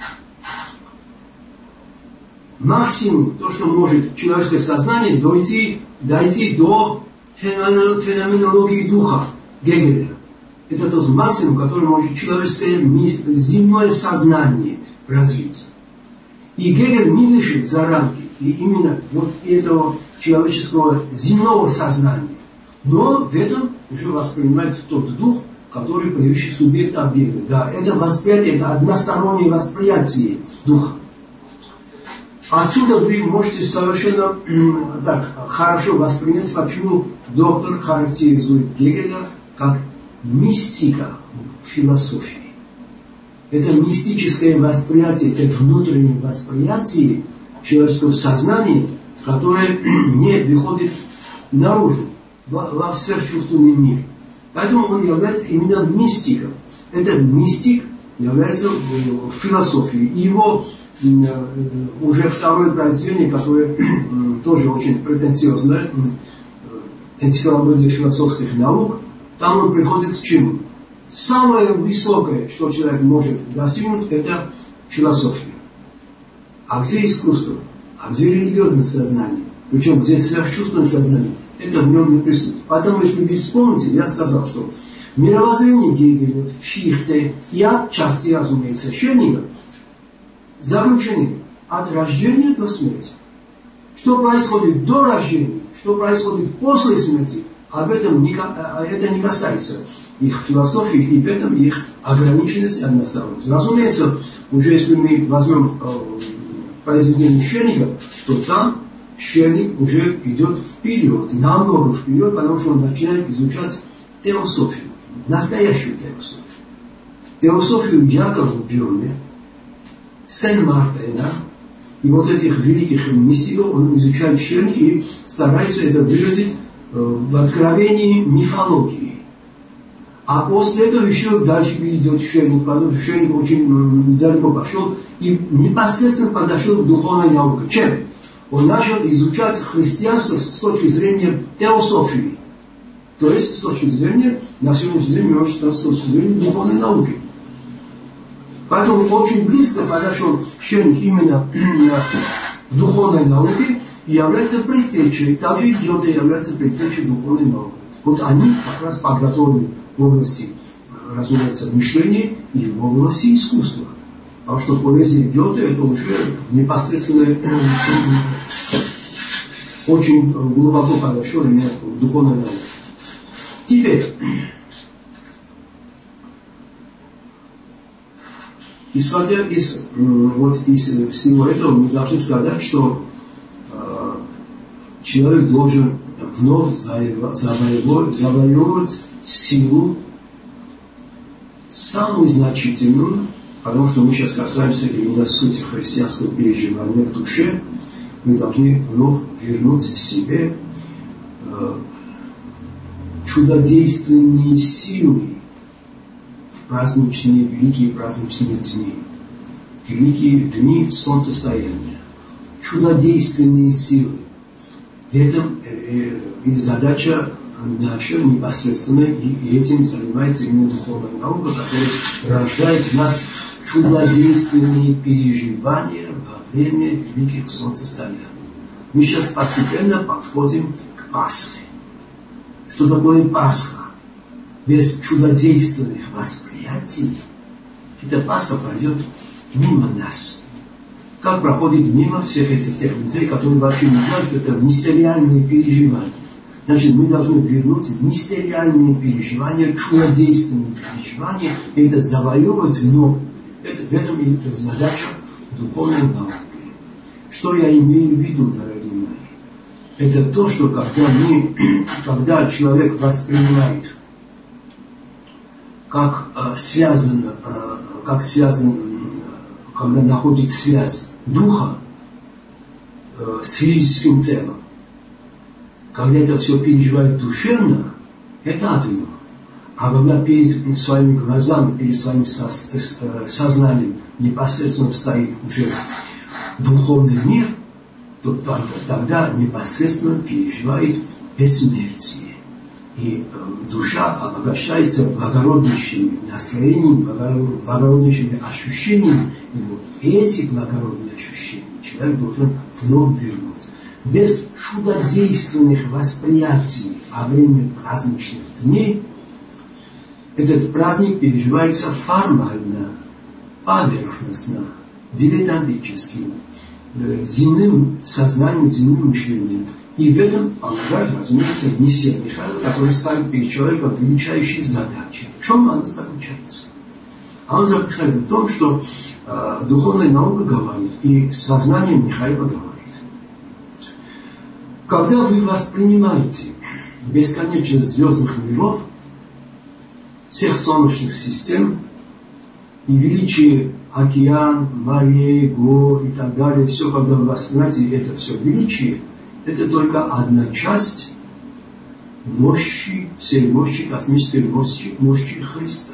максимум, то, что может человеческое сознание дойти, дойти до феноменологии духа Гегеля. Это тот максимум, который может человеческое земное сознание развить. И Гегель не вышел за рамки и именно вот этого человеческого земного сознания. Но в этом уже воспринимает тот дух, который превыше субъекта объекта. Да, это восприятие, это одностороннее восприятие духа. Отсюда вы можете совершенно так, хорошо воспринять, почему доктор характеризует Гегеля как мистика в философии. Это мистическое восприятие, это внутреннее восприятие человеческого сознания, которое не выходит наружу, во, во сверхчувственный мир. Поэтому он является именно мистиком. Это мистик является в философии. И его уже второе произведение, которое тоже очень претенциозное, энциклопедия философских наук, там он приходит к чему? Самое высокое, что человек может достигнуть, это философия. А где искусство? А где религиозное сознание? Причем где сверхчувственное сознание? Это в нем не присутствует. Поэтому, если вы вспомните, я сказал, что мировоззрение Гегеля, Фихте и отчасти, разумеется, Шеллинга заключены от рождения до смерти. Что происходит до рождения, что происходит после смерти, об этом не, это не касается их философии и поэтому их ограниченность и односторонность. Разумеется, уже если мы возьмем э, произведение Шеллинга, то там Шеллинг уже идет вперед, намного вперед, потому что он начинает изучать теософию, настоящую теософию. Теософию Якова Бюрме, Сен-Мартена и вот этих великих мистиков он изучает Шеллинг и старается это выразить э, в откровении мифологии. А после этого еще дальше идет Шеллинг, потому что Шеллинг очень м, далеко пошел и непосредственно подошел к духовной науке. Чем? Он начал изучать христианство с точки зрения теософии. То есть с точки зрения, на сегодняшний день, можно сказать, с точки зрения духовной науки. Поэтому очень близко подошел Шеллинг именно к духовной науке и является предтечей, также Гёте является предтечей духовной науки. Вот они как раз подготовлены в области, разумеется, мышления и в области искусства. Потому что поэзия Гёте это уже непосредственно очень глубоко подошел именно к духовной науке. Теперь, исходя из, вот, из всего этого, мы должны сказать, что э, человек должен вновь завоевывать, завоевывать силу самую значительную, потому что мы сейчас касаемся именно сути христианского переживания в душе. Мы должны вновь вернуть себе э, чудодейственные силы в праздничные, великие праздничные дни. Великие дни солнцестояния. Чудодейственные силы. В этом э, и задача наша непосредственно, и этим занимается именно духовная наука, которая рождает в нас чудодейственные переживания во время великих солнцестояний. Мы сейчас постепенно подходим к Пасхе. Что такое Пасха? без чудодейственных восприятий, эта Пасха пройдет мимо нас. Как проходит мимо всех этих тех людей, которые вообще не знают, что это мистериальные переживания. Значит, мы должны вернуть мистериальные переживания, чудодейственные переживания, и это завоевывать вновь. Это, в этом и задача духовной науки. Что я имею в виду, дорогие мои? Это то, что когда, мы, когда человек воспринимает, как э, связано, э, как связан, э, когда находит связь духа э, с физическим телом, когда это все переживает душевно, это одно. А когда перед своими глазами, перед своим сознанием непосредственно стоит уже духовный мир, то только тогда непосредственно переживает бессмертие. И э, душа обогащается благороднейшими настроениями, благороднейшими ощущениями. И вот эти благородные ощущения человек должен вновь вернуть. Без чудодейственных восприятий во время праздничных дней этот праздник переживается формально, поверхностно, дилетантически, э, земным сознанием, земным мышлением. И в этом помогает, разумеется, миссия Михаила, который ставит перед человеком величайшие задачи. В чем она заключается? Она заключается в том, что э, духовная наука говорит, и сознание Михаила говорит. Когда вы воспринимаете бесконечность звездных миров, всех солнечных систем, и величие океан, морей, гор и так далее, все, когда вы воспринимаете это все величие, это только одна часть мощи, всей мощи, космической мощи, мощи Христа.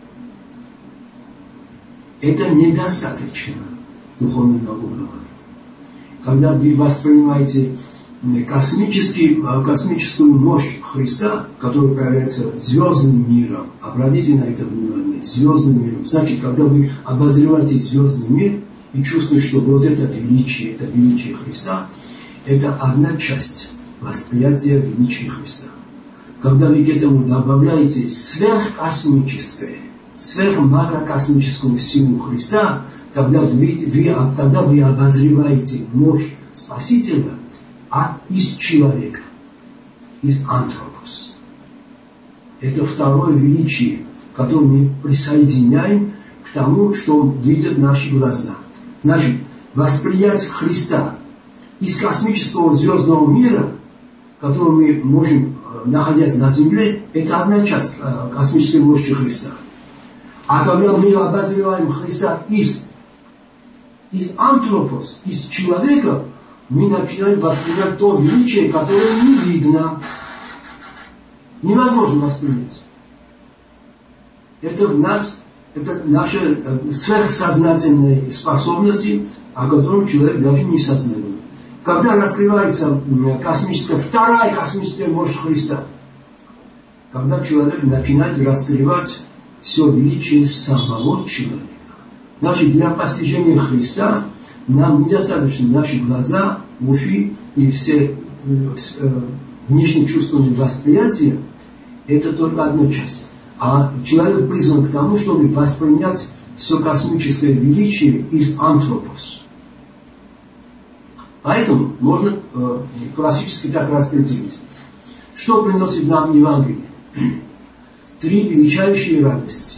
Это недостаточно, духовная наука говорит. Когда вы воспринимаете космический, космическую мощь Христа, которая проявляется звездным миром, обратите на это внимание, звездным миром. Значит, когда вы обозреваете звездный мир и чувствуете, что вот это величие, это величие Христа, это одна часть восприятия величия Христа. Когда вы к этому добавляете сверхкосмическое, сверхмакрокосмическую силу Христа, тогда вы, вы, тогда вы обозреваете мощь Спасителя, а из человека, из антропос. Это второе величие, которое мы присоединяем к тому, что видят наши глаза. Значит, восприятие Христа из космического звездного мира, который мы можем, находясь на Земле, это одна часть космической мощи Христа. А когда мы обозреваем Христа из, из антропос, из человека, мы начинаем воспринимать то величие, которое не видно. Невозможно воспринять. Это в нас, это наши сверхсознательные способности, о которых человек даже не сознает. Когда раскрывается космическая, вторая космическая мощь Христа, когда человек начинает раскрывать все величие самого человека. Значит, для постижения Христа нам недостаточно наши глаза, уши и все э, внешние чувственные восприятия. Это только одна часть. А человек призван к тому, чтобы воспринять все космическое величие из антропос. Поэтому можно э, классически так распределить. Что приносит нам Евангелие? Три величайшие радости.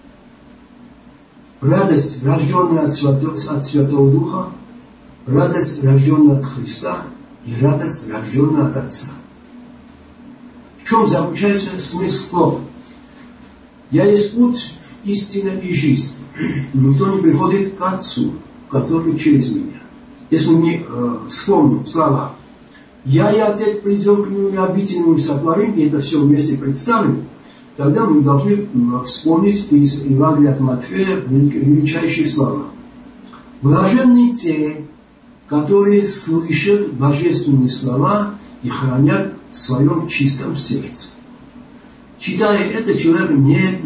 Радость, рожденная от Святого, от Святого Духа, радость, рожденная от Христа, и радость, рожденная от Отца. В чем заключается смысл слова? Я есть путь, истина и жизнь. Никто не приходит к Отцу, который через меня. Если мы э, вспомним слова «Я и Отец придем к Нему и обитель сотворим», и это все вместе представим, тогда мы должны вспомнить из Евангелия от Матфея величайшие слова. Блаженны те, которые слышат божественные слова и хранят в своем чистом сердце. Читая это, человек не,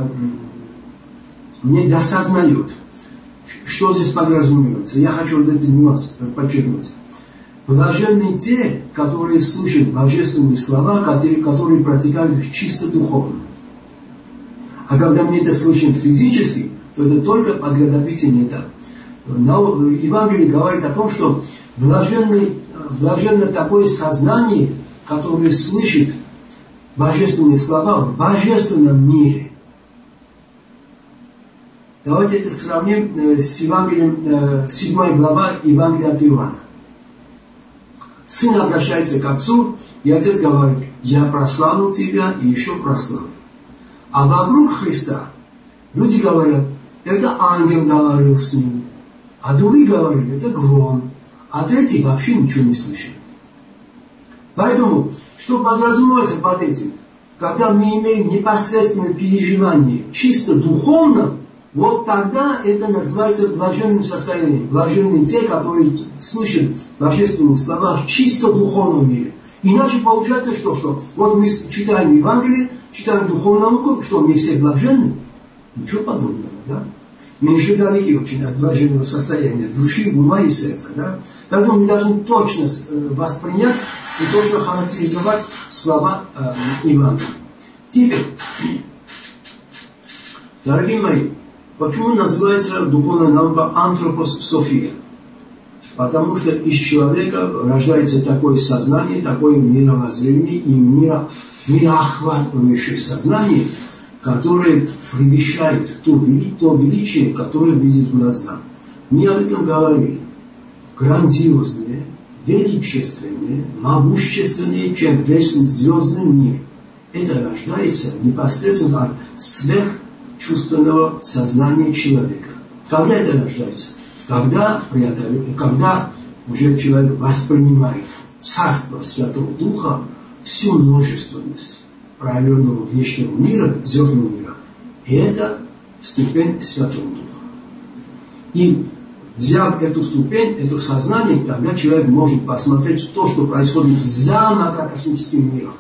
не досознает, что здесь подразумевается. Я хочу вот этот нюанс подчеркнуть. Блаженны те, которые слышат божественные слова, которые, которые протекают чисто духовно. А когда мы это слышим физически, то это только подготовительный этап. Евангелие говорит о том, что блаженный, блаженно такое сознание, которое слышит божественные слова в божественном мире. Давайте это сравним с Евангелием, седьмая глава Евангелия от Иоанна. Сын обращается к отцу, и отец говорит: я прославил тебя и еще прославлю. А вокруг Христа люди говорят: это ангел говорил с ним. А другие говорили: это гром. А третий вообще ничего не слышали. Поэтому, что подразумевается под этим? Когда мы имеем непосредственное переживание чисто духовно, вот тогда это называется блаженным состоянием. Блаженны те, которые слышат божественные слова в чисто духовном мире. Иначе получается, что, что вот мы читаем Евангелие, читаем духовную науку, что мы все блаженны. Ничего подобного, да? Мы еще далеки очень от блаженного состояния души, ума и сердца, да? Поэтому мы должны точно воспринять и точно характеризовать слова э, Евангелия. Теперь, дорогие мои, почему называется духовная наука антропософия? Потому что из человека рождается такое сознание, такое мировоззрение и миро, мироохватывающее сознание, которое превышает то, вели, то величие, которое видит глаза. Мы об этом говорили. Грандиозное, величественное, могущественное, чем весь звездный мир. Это рождается непосредственно от сверхчувственного сознания человека. Когда это рождается? Когда, когда уже человек воспринимает Царство Святого Духа, всю множественность проявленного внешнего мира, звездного мира. И это ступень Святого Духа. И взяв эту ступень, это сознание, тогда человек может посмотреть то, что происходит за макрокосмическим миром.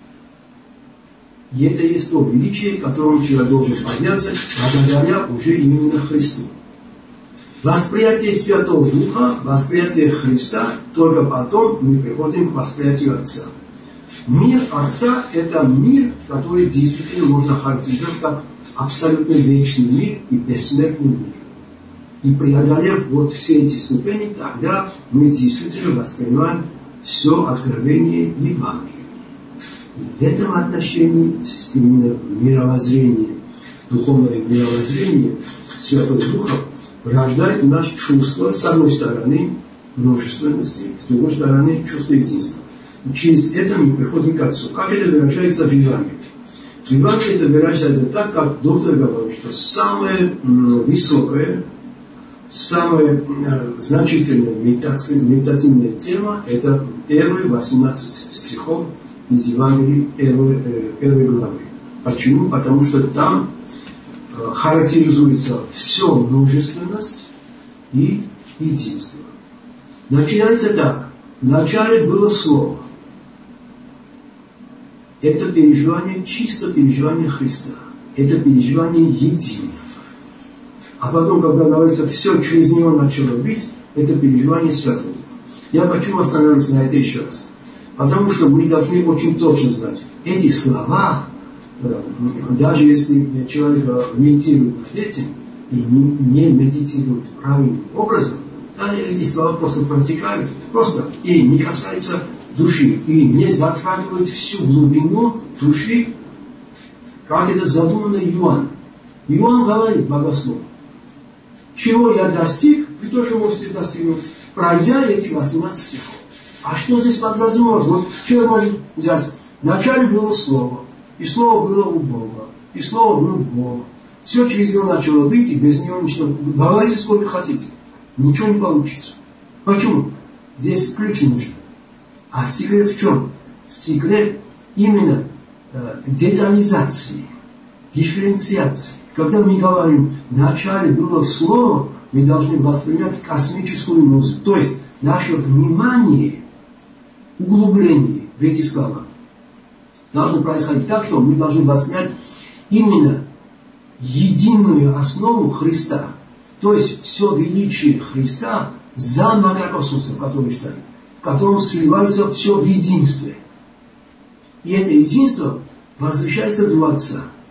И это есть то величие, к которому человек должен подняться, благодаря уже именно Христу. Восприятие Святого Духа, восприятие Христа, только потом мы приходим к восприятию Отца. Мир Отца – это мир, который действительно можно характеризовать как абсолютно вечный мир и бессмертный мир. И преодолев вот все эти ступени, тогда мы действительно воспринимаем все откровение Евангелия. И в этом отношении именно мировоззрение, духовное мировоззрение Святого Духа рождает наше чувство, с одной стороны, множественности, с другой стороны, чувство единства. И через это мы приходим к Отцу. Как это выражается в Евангелии? В Евангелии это выражается так, как доктор говорит, что самое высокое, самая значительная медитативная тема – это первые восемнадцать стихов из Евангелия первой, первой главы. Почему? Потому что там характеризуется все множественность и единство. Начинается так. Вначале было Слово. Это переживание, чисто переживание Христа. Это переживание единого. А потом, когда говорится, все через него начало быть, это переживание Святого Духа. Я хочу остановиться на это еще раз. Потому что мы должны очень точно знать, эти слова, даже если человек медитирует над этим и не медитирует правильным образом, то эти слова просто протекают, просто и не касаются души, и не затрагивают всю глубину души, как это задумано Иоанн. Иоанн говорит богослов: чего я достиг, вы тоже можете достигнуть, пройдя эти восемнадцать стихов. А что здесь подразумевается? Вот человек может взять: вначале было Слово, и Слово было у Бога, и Слово было Бог. Все через него начало быть, и без него ничего. Говорите сколько хотите. Ничего не получится. Почему? Здесь ключ нужен. А секрет в чем? Секрет именно э, детализации, дифференциации. Когда мы говорим, вначале было Слово, мы должны воспринять космическую музыку. То есть, наше внимание, углубление в эти слова должно происходить так, что мы должны воспринять именно единую основу Христа. То есть, все величие Христа за макрокосмосом, который стоит, в котором сливается все в единстве. И это единство возвращается до Отца.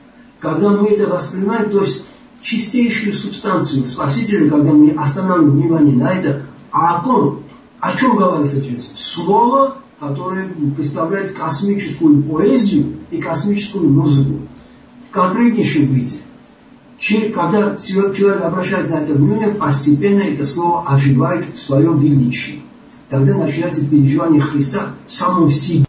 когда мы это воспринимаем, то есть чистейшую субстанцию Спасителя, когда мы останавливаем внимание на это, а о ком, о чем говорится здесь? Слово, которое представляет космическую поэзию и космическую музыку в конкретнейшем виде. Когда человек обращает на это внимание, постепенно это слово оживает в своем величии. Тогда начинается переживание Христа самого в себе.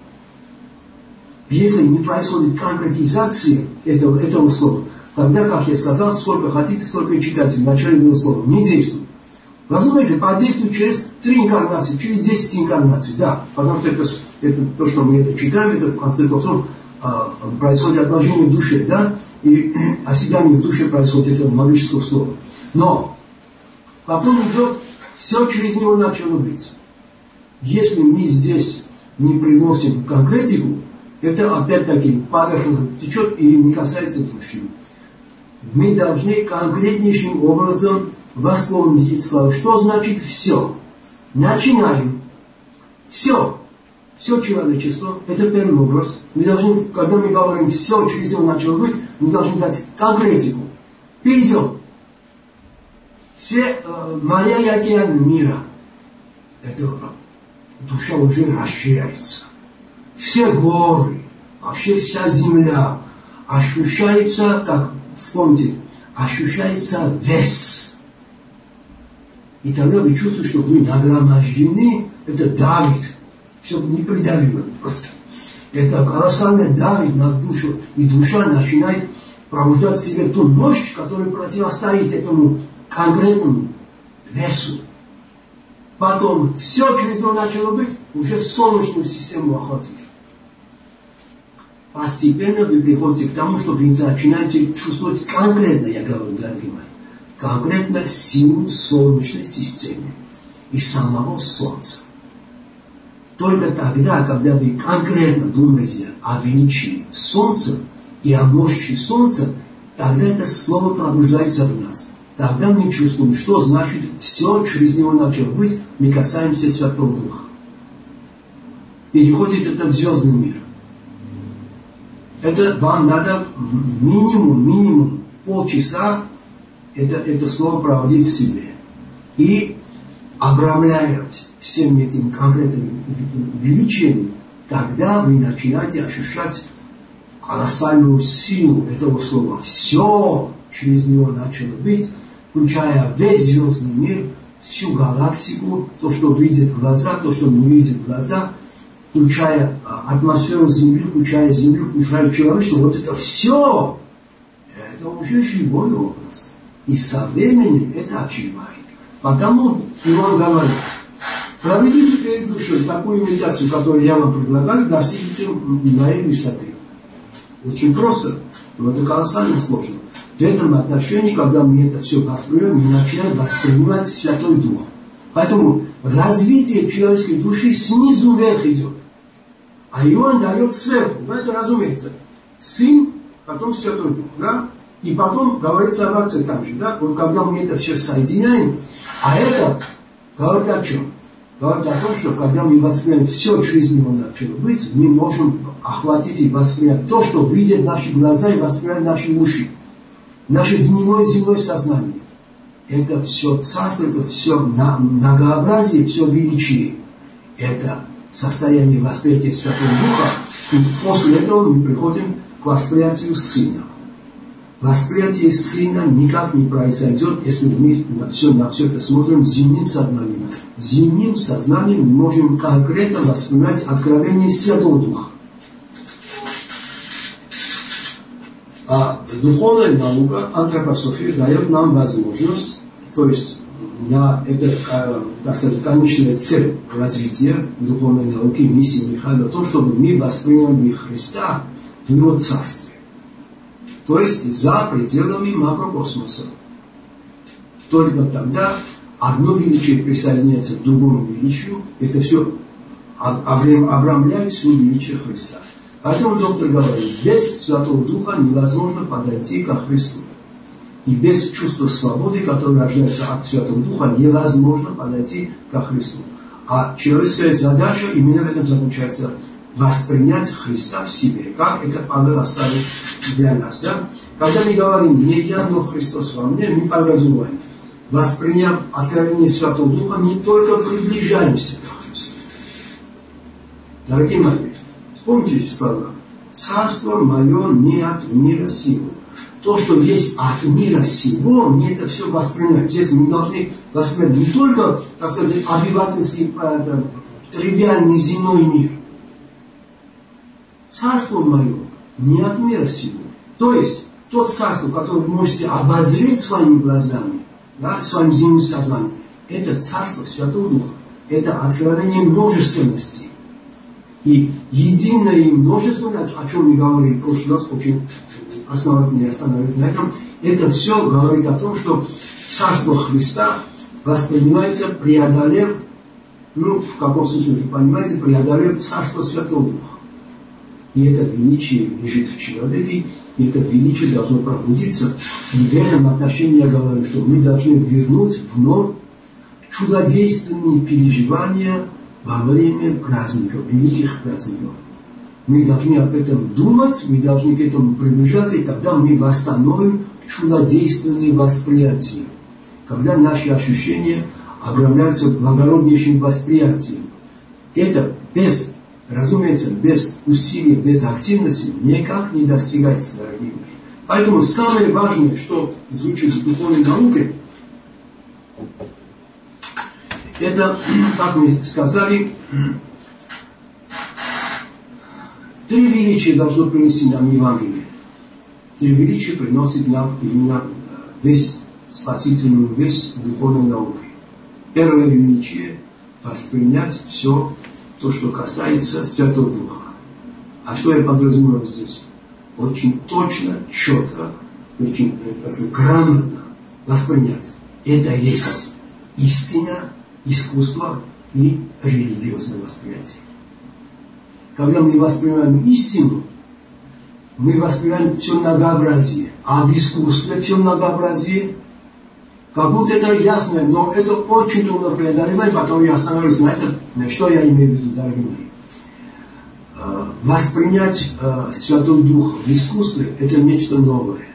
Если не происходит конкретизация этого, этого слова, тогда, как я сказал, сколько хотите, сколько и читайте в начале этого слова, не действует. Разумеется, подействует через три инкарнации, через десять инкарнаций, да, потому что это, это то, что мы это читаем, это в конце концов происходит отложение в душе, да, и оседание в душе происходит, это магическое слово. Но потом идет, все через него начало быть. Если мы здесь не приносим конкретику, это опять-таки поверхностно течет и не касается души. Мы должны конкретнейшим образом восполнить эти слова. Что значит все? Начинаем. Все. Все человечество. Это первый образ. Мы должны, когда мы говорим все, через него начало быть, мы должны дать конкретику. Перейдем. Все э, моря и океаны мира. Это душа уже расширяется. Все горы, вообще вся земля ощущается, как, вспомните, ощущается вес. И тогда вы чувствуете, что вы нагромождены, это давит, все не придавило просто. Это колоссально давит на душу, и душа начинает пробуждать в себе ту мощь, которая противостоит этому конкретному весу. Потом все через него начало быть, уже солнечную систему охватить. Постепенно вы приходите к тому, что вы начинаете чувствовать конкретно, я говорю, дорогие мои, конкретно силу солнечной системы и самого Солнца. Только тогда, когда вы конкретно думаете о величии Солнца и о мощи Солнца, тогда это слово пробуждается в нас. Тогда мы чувствуем, что значит все через него начало быть, мы касаемся Святого Духа. Переходит это в звездный мир. Это вам надо минимум, минимум полчаса это, это слово проводить в себе. И обрамляя всем этим конкретным величием, тогда вы начинаете ощущать колоссальную силу этого слова. Все через него начало быть, включая весь звездный мир, всю галактику, то, что видит глаза, то, что не видит глаза, включая атмосферу Земли, включая Землю, включая человечество. Вот это все, это уже живой образ. И со временем это очевидно. Потому Иоанн говорит, проведите перед душой такую медитацию, которую я вам предлагаю, достигните моей высоты. Очень просто, но это колоссально сложно. В этом отношении, когда мы это все воспринимаем, мы начинаем воспринимать Святой Дух. Поэтому развитие человеческой души снизу вверх идет. А Иоанн дает сверху. Да, это разумеется. Сын, потом Святой Дух. Да? И потом говорится об Отце там же. Да? Вот когда мы это все соединяем, а это говорит о чем? Говорит о том, что когда мы воспринимаем все через него начало быть, мы можем охватить и воспринять то, что видят наши глаза и воспринимать наши уши. Наше дневное земное сознание. Это все царство, это все многообразие, все величие. Это состояние восприятия Святого Духа. И после этого мы приходим к восприятию Сына. Восприятие Сына никак не произойдет, если мы на все, на все это смотрим земным сознанием. Земным сознанием мы можем конкретно воспринимать откровение Святого Духа. А духовная наука, антропософия, дает нам возможность, то есть на это, так сказать, конечная цель развития духовной науки, миссии Михаила, в том, чтобы мы восприняли Христа в Его Царстве. То есть за пределами макрокосмоса. Только тогда одно величие присоединяется к другому величию, это все обрамляет всю величие Христа. Поэтому доктор говорит, без Святого Духа невозможно подойти ко Христу. И без чувства свободы, которое рождается от Святого Духа, невозможно подойти ко Христу. А человеческая задача именно в этом заключается. воспринять Христа в себе. Как это Павел оставил для нас. Да? Когда мы говорим «не я, но Христос во мне», мы подразумеваем, восприняв откровение Святого Духа, мы только приближаемся к Христу. Дорогие мои, вспомните слова. «Царство мое не от мира сего». То, что есть от мира сего, мы это все воспринимаем. Здесь мы должны воспринимать не только, так сказать, обывательский, тривиальный земной мир. Царство мое не от мира сего. То есть, то царство, которое вы можете обозреть своими глазами, да, своим земным сознанием, это царство Святого Духа. Это откровение множественности. И единое и множественное, о чем мы говорили в прошлый раз, очень основательно остановиться на этом, это все говорит о том, что царство Христа воспринимается, преодолев, ну, в каком смысле вы понимаете, преодолев царство Святого Духа. И это величие лежит в человеке, и это величие должно пробудиться. И в этом отношении я говорю, что мы должны вернуть вновь чудодейственные переживания во время праздников, великих праздников. Мы должны об этом думать, мы должны к этому приближаться, и тогда мы восстановим чудодейственные восприятия. Когда наши ощущения обрамляются благороднейшим восприятием. Это без, разумеется, без усилий, без активности никак не достигается, дорогие мои. Поэтому самое важное, что звучит в духовной науке, это, как мы сказали, три величия должно принести нам Евангелие. Три величия приносит нам именно весь спасительную весь духовной науки. Первое величие – воспринять все то, что касается Святого Духа. А что я подразумеваю здесь? Очень точно, четко, очень грамотно воспринять. Это есть истина, искусство и религиозное восприятие. Когда мы воспринимаем истину, мы воспринимаем все многообразие. А в искусстве все многообразие, как будто это ясно, но это очень трудно преодолевать, потом я остановлюсь на этом, что я имею в виду, дорогие мои. Воспринять Святой Дух в искусстве – это нечто новое.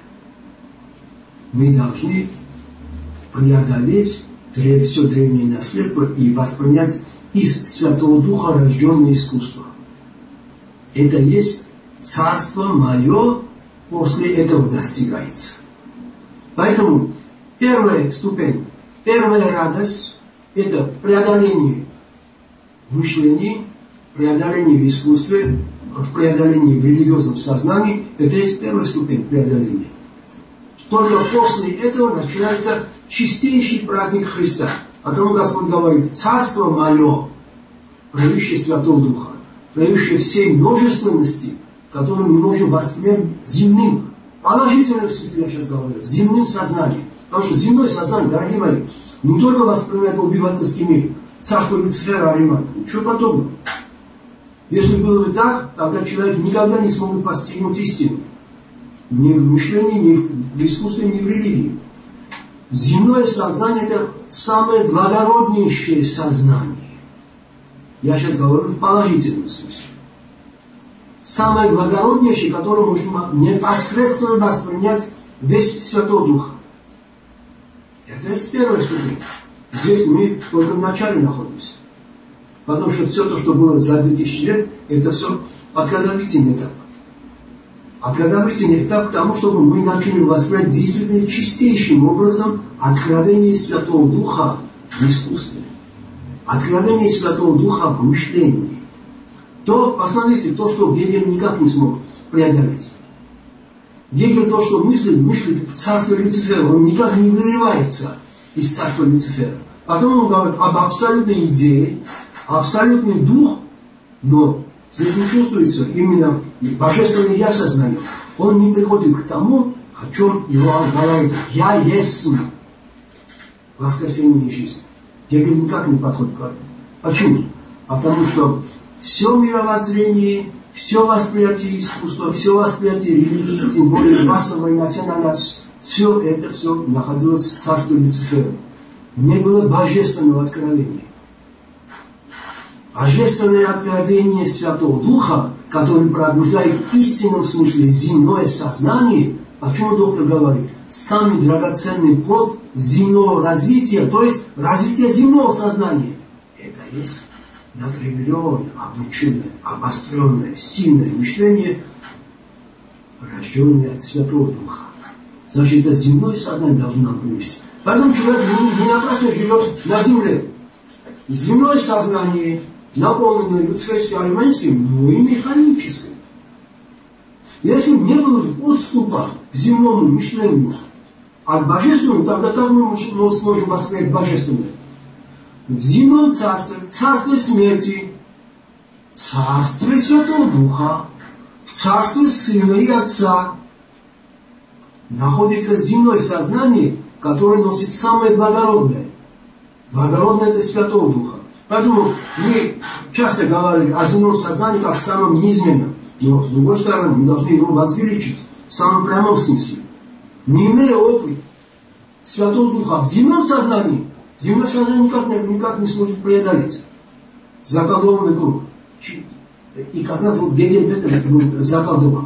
Мы должны преодолеть все древнее наследство и воспринять из Святого Духа рожденное искусство. Это есть царство мое, после этого достигается. Поэтому первая ступень, первая радость – это преодоление мышления, преодоление в искусстве, преодоление в религиозном сознании. Это есть первая ступень преодоления. Только после этого начинается чистейший праздник Христа. Потому Господь говорит: «Царство мое, проявившее Святого Духа, проявившее всей множественности, которую мы можем воспринять земным, положительным смысле я сейчас говорю, земным сознанием». Потому что земное сознание, дорогие мои, не только воспринимает обывательский мир, царство Люцифера, Аримана, ничего подобного. Если было бы так, тогда человек никогда не смог бы постигнуть истину. Ни в мышлении, ни в искусстве, ни в религии. Земное сознание – это самое благороднейшее сознание. Я сейчас говорю в положительном смысле. Самое благороднейшее, которое можно непосредственно воспринять весь Святого Духа. Это есть первая ступень. Здесь мы только в начале находимся. Потому что все то, что было за две тысячи лет, это все подготовительный этап. Подготовительный этап к тому, чтобы мы начали воспринять действительно чистейшим образом откровение Святого Духа в искусстве. Откровение Святого Духа в мышлении. То, посмотрите, то, что Гегель никак не смог преодолеть. Гегель то, что мыслит, мыслит в царстве Люцифера, он никак не вырывается из царства Люцифера. Потом он говорит об абсолютной идее, абсолютный дух, но здесь не чувствуется именно божественное я сознание. Он не приходит к тому, о чем Иоанн говорит: «Я есть воскресение и жизнь». Гегель никак не подходит к этому. Почему? Потому что все мировоззрение, все восприятие искусства, все восприятие религии, тем более массовой национальности, все это все находилось в царстве Люцифера. Не было божественного откровения. Божественное откровение Святого Духа, который пробуждает в истинном смысле земное сознание, о чем доктор говорит, самый драгоценный плод земного развития, то есть развитие земного сознания. Это есть натренированное, обученное, обостренное, сильное мышление, рожденное от Святого Духа. Значит, это земное сознание должно быть. Поэтому человек не, не напрасно живет на земле. Земное сознание, наполненное людской элементом, но и механическое. Если не было отступа к земному мышлению от божественного, тогда как мы сможем воспринять божественное? В земном царстве, в царстве смерти, в царстве Святого Духа, в царстве Сына и Отца находится земное сознание, которое носит самое благородное. Благородное это Святого Духа. Поэтому мы часто говорим о земном сознании как самом низменном. Но, с другой стороны, мы должны его возвеличить в самом прямом смысле. Не имея опыта Святого Духа в земном сознании, земное сознание никак, никак не сможет преодолеть заколдованный круг. И как нас вот Гегель это был заколдован.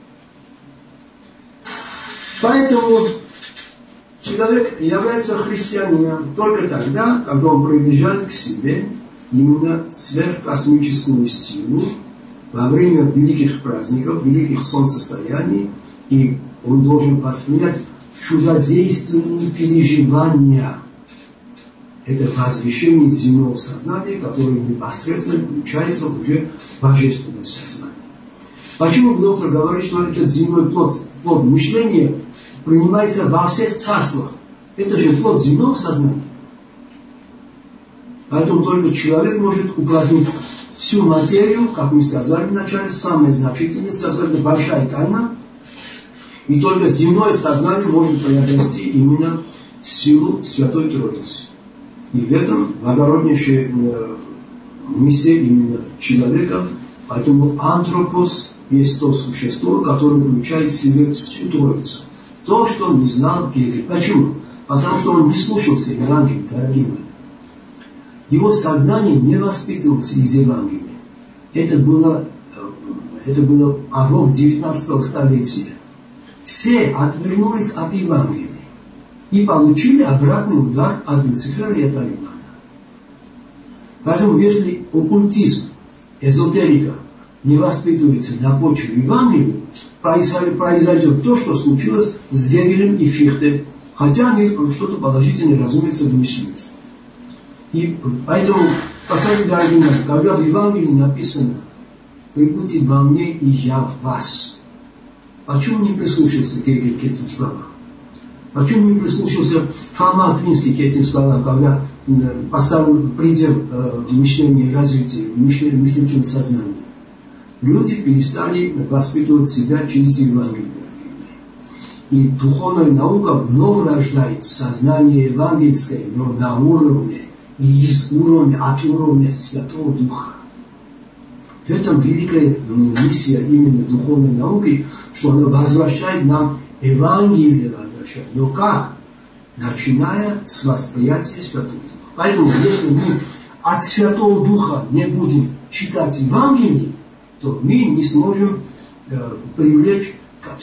Поэтому человек является христианином только тогда, когда он приближает к себе именно сверхкосмическую силу во время великих праздников, великих солнцестояний, и он должен воспринять чудодейственные переживания. Это возвещение земного сознания, которое непосредственно включается уже в божественное сознание. Почему доктор говорит, что этот земной плод, плод мышления принимается во всех царствах? Это же плод земного сознания. Поэтому только человек может упразднить всю материю, как мы сказали вначале, самое значительное, сказали, это большая тайна. И только земное сознание может приобрести именно силу Святой Троицы. И в этом благороднейшая миссия именно человека. Поэтому антропос есть то существо, которое включает в себе всю Троицу. То, что не знал Гегель. Почему? Потому что он не слушался Евангелия, дорогие мои. Его сознание не воспитывалось из Евангелия. Это было, это было порог девятнадцатого столетия. Все отвернулись от Евангелия и получили обратный удар от Люцифера и от Аримана. Поэтому если оккультизм, эзотерика не воспитывается на почве Евангелия, произойдет то, что случилось с Гегелем и Фихте, хотя они что-то положительное, разумеется, вымышляют. И поэтому, посмотрите, дорогие мои, когда в Евангелии написано «Прибудьте во мне, и я в вас». Почему не прислушался Гегель к этим словам? Почему не прислушался Фома Аквинский к этим словам, когда поставил предел э, мышления и развития, мышления, мыслительного сознания? Люди перестали воспитывать себя через Евангелие. И духовная наука вновь рождает сознание евангельское, но на уровне, и из уровня, от уровня Святого Духа. В этом великая миссия именно духовной науки, что она возвращает нам Евангелие, возвращает. Но как? Начиная с восприятия Святого Духа. Поэтому, если мы от Святого Духа не будем читать Евангелие, то мы не сможем э, привлечь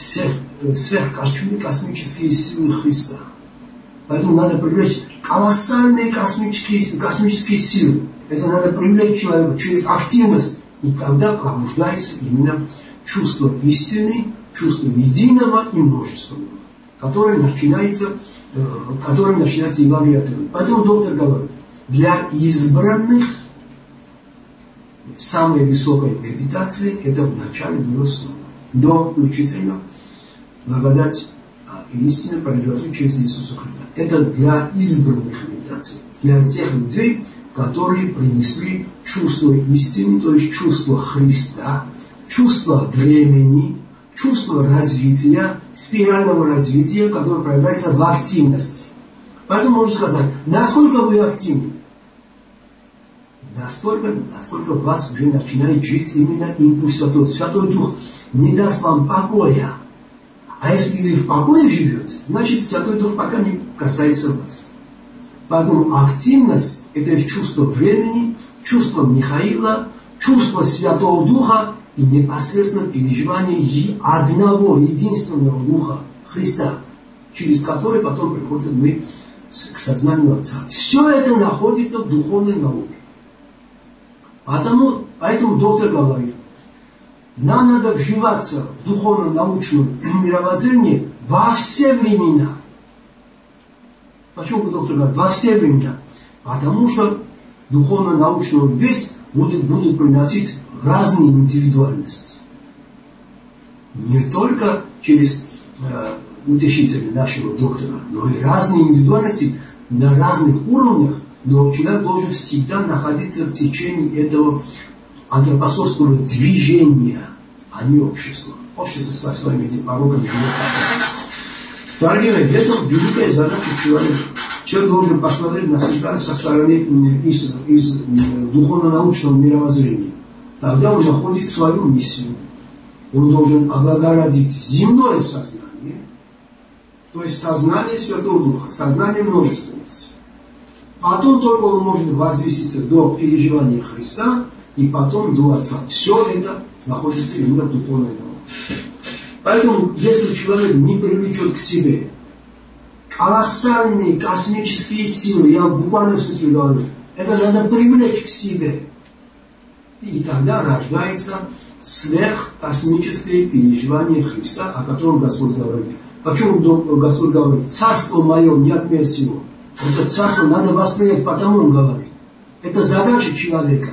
сверхкосмические силы Христа. Поэтому надо привлечь колоссальные космические, космические силы. Это надо привлечь человека через активность. И тогда пробуждается именно чувство истины, чувство единого и множественного, которое начинается, э, которое начинается Евангелием. Поэтому доктор говорит, для избранных самая высокая медитация – это в начале было слово. До включительно благодать и истина произошли через Иисуса Христа. Это для избранных медитаций, для тех людей, которые принесли чувство истины, то есть чувство Христа, чувство времени, чувство развития, спирального развития, которое проявляется в активности. Поэтому можно сказать, насколько вы активны, настолько, насколько в вас уже начинает жить именно импульс Святой. Святой Дух не даст вам покоя. А если вы в покое живете, значит Святой Дух пока не касается вас. Поэтому активность – это чувство времени, чувство Михаила, чувство Святого Духа и непосредственно переживание одного, единственного Духа Христа, через который потом приходим мы к сознанию Отца. Все это находится в духовной науке. Поэтому, поэтому доктор говорит, нам надо вживаться в духовно-научное мировоззрение во все времена. Почему доктор говорит во все времена? Потому что духовно-научную весть будут, будут приносить разные индивидуальности. Не только через э, утешителя нашего доктора, но и разные индивидуальности на разных уровнях, но человек должен всегда находиться в течение этого антропософского движения, а не общества. Общество со своими этими пороками живет. Дорогие мои, это великая задача человека. Человек должен посмотреть на себя со стороны из, из духовно-научного мировоззрения. Тогда он находит свою миссию. Он должен облагородить земное сознание, то есть сознание Святого Духа, сознание множественности. Потом только он может возвыситься до переживания Христа и потом до Отца. Все это находится именно в духовной науке. Поэтому, если человек не привлечет к себе колоссальные космические силы, я в буквальном смысле говорю, это надо привлечь к себе. И тогда рождается сверхкосмическое переживание Христа, о котором Господь говорит. Почему Господь говорит, царство мое не от мира сего? Это царство надо воспринять, потому он говорит. Это задача человека.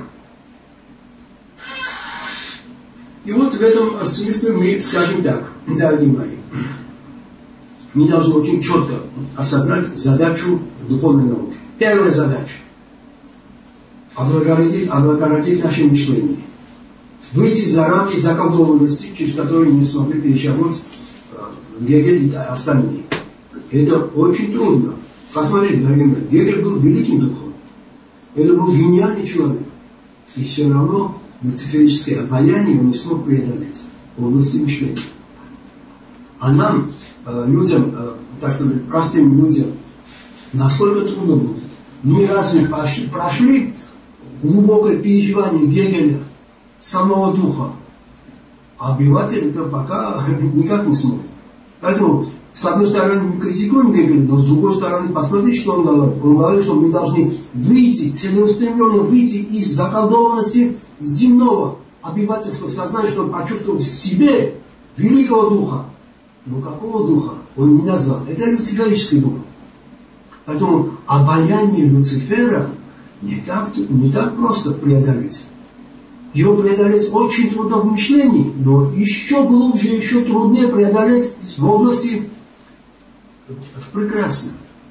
И вот в этом смысле мы скажем так, дорогие мои, мы должны очень четко осознать задачу духовной науки. Первая задача – облагородить, облагородить наше мышление. Выйти за рамки заколдованности, через которые не смогли перешагнуть Гегель и остальные. Это очень трудно. Посмотрите, дорогие мои, Гегель был великим духом. Это был гениальный человек. И все равно люциферическое обаяние он не смог преодолеть в области мышления. А нам, людям, так сказать, простым людям, насколько трудно будет. Мы разве прошли, прошли глубокое переживание Гегеля, самого духа? А обыватель это пока никак не смотрит. Поэтому, с одной стороны, мы критикуем Гегеля, но с другой стороны, посмотрите, что он говорит. Он говорит, что мы должны выйти, целеустремленно выйти из заколдованности земного обывательского сознания, чтобы почувствовать в себе великого духа. Но какого духа он не назвал? Это люциферический дух. Поэтому обаяние Люцифера не так, не так просто преодолеть. Его преодолеть очень трудно в мышлении, но еще глубже, еще труднее преодолеть в области прекрасной.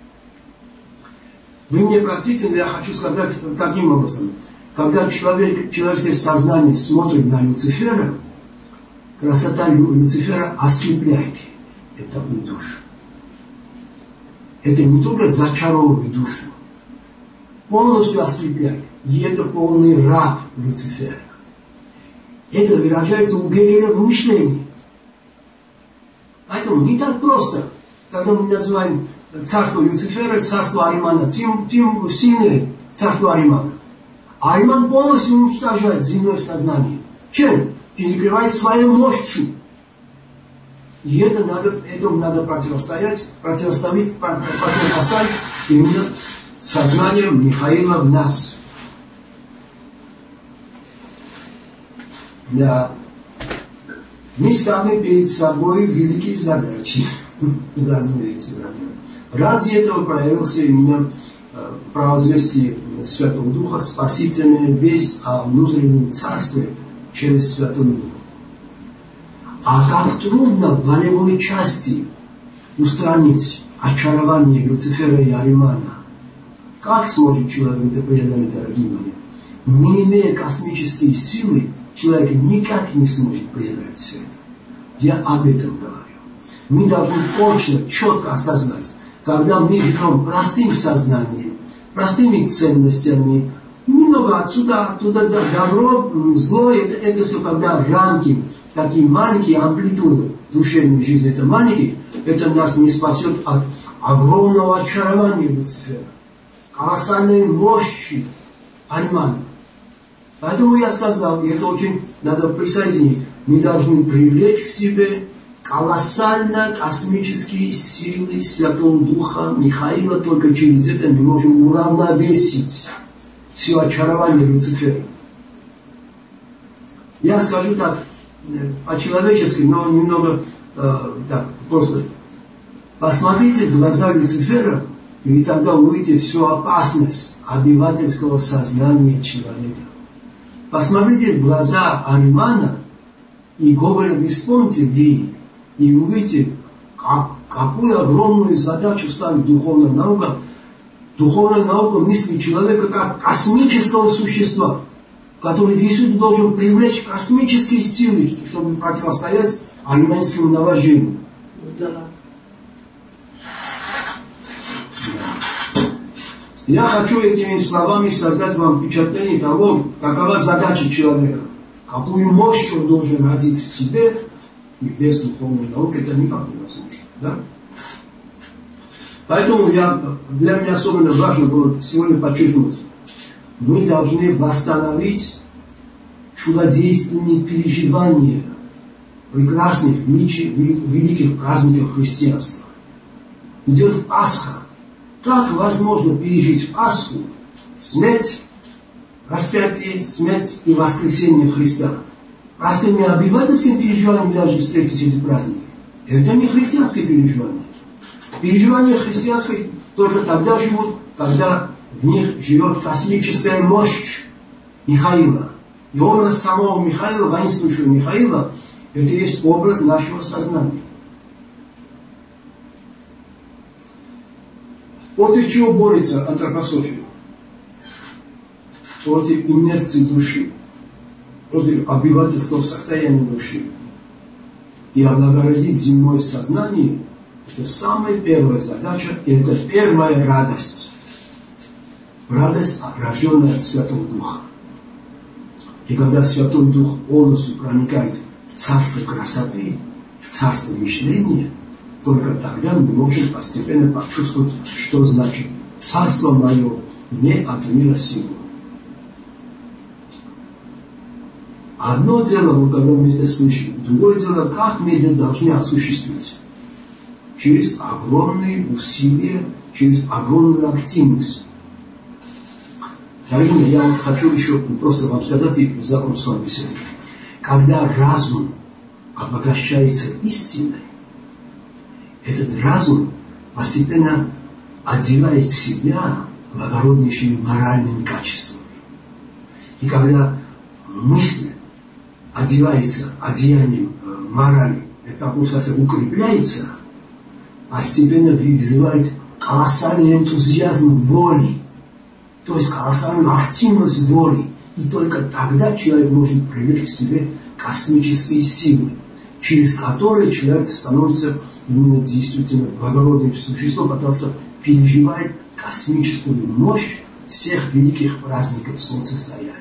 Вы мне простите, но я хочу сказать таким образом. Когда человек, человеческое сознание смотрит на Люцифера, красота Люцифера ослепляет. Это душу. Это не только зачаровывает душу, полностью ослепляет. И это полный раб Люцифера. Это выражается у Гегеля в мышлении. Поэтому не так просто, когда мы называем царство Люцифера царство Аримана, тем, тем сильнее царство Аримана. Ариман полностью уничтожает земное сознание. Чем? Перекрывает своей мощью. И это надо, этому надо противостоять, противоставить, противопоставить именно сознанием Михаила в нас. Да. Мы сами перед собой великие задачи. Разумеется, да. Ради этого проявился именно провозвестие Святого Духа, спасительная весть о внутреннем царстве через Святого Духа. А как трудно в волевой части устранить очарование Люцифера и Аримана. Как сможет человек это преодолеть, дорогие мои? Не имея космические силы, человек никак не сможет преодолеть все это. Я об этом говорю. Мы должны точно, четко осознать, когда мы живем простым сознанием, простыми ценностями, немного отсюда, оттуда, добро, зло, это, это все когда рамки, такие маленькие амплитуды душевной жизни, это маленькие, это нас не спасет от огромного очарования Люцифера, колоссальной мощи Аримана. Поэтому я сказал, и это очень надо присоединить, мы должны привлечь к себе колоссально космические силы Святого Духа Михаила, только через это мы можем уравновесить все очарование Люцифера. Я скажу так, по-человечески, но немного э, так, просто. Посмотрите в глаза Люцифера, и вы тогда увидите всю опасность обывательского сознания человека. Посмотрите в глаза Аримана, и Гоголя вспомните вы, и увидите, как, какую огромную задачу ставит духовная наука. Духовная наука мысли человека как космического существа, который действительно должен привлечь космические силы, чтобы противостоять ариманскому наваждению. Да. Я хочу этими словами создать вам впечатление того, какова задача человека, какую мощь он должен родить в себе, и без духовной науки это никак невозможно. Да? Поэтому я, для меня особенно важно было сегодня подчеркнуть, мы должны восстановить чудодейственные переживания прекрасных, великих праздников христианства. Идет Пасха. Как возможно пережить Пасху, смерть, распятие, смерть и воскресение Христа? Простыми обывательскими переживаниями даже встретить эти праздники. Это не христианские переживания. Переживания христианские только тогда живут, когда в них живет космическая мощь Михаила. И образ самого Михаила, воинствующего Михаила, это есть образ нашего сознания. Против чего борется антропософия? Против инерции души, против обывательского состояния души. И облагородить земное сознание – это самая первая задача, и это первая радость. Радость, рожденная от Святого Духа. И когда Святой Дух полностью проникает в царство красоты, в царство мышления, только тогда мы можем постепенно почувствовать, что значит царство мое не от мира сего. Одно дело, вот когда мы это слышим, другое дело, как мы это должны осуществить. Через огромные усилия, через огромную активность. Дорогие, я вот хочу еще просто вам сказать и закончить с вами беседу. Когда разум обогащается истиной, этот разум постепенно одевает себя благороднейшими моральными качествами. И когда мысль одевается одеянием морали, это просто укрепляется, постепенно вызывает колоссальный энтузиазм воли, то есть колоссальную активность воли. И только тогда человек может привлечь к себе космические силы, через которые человек становится именно действительно благородным существом, потому что переживает космическую мощь всех великих праздников солнцестояния.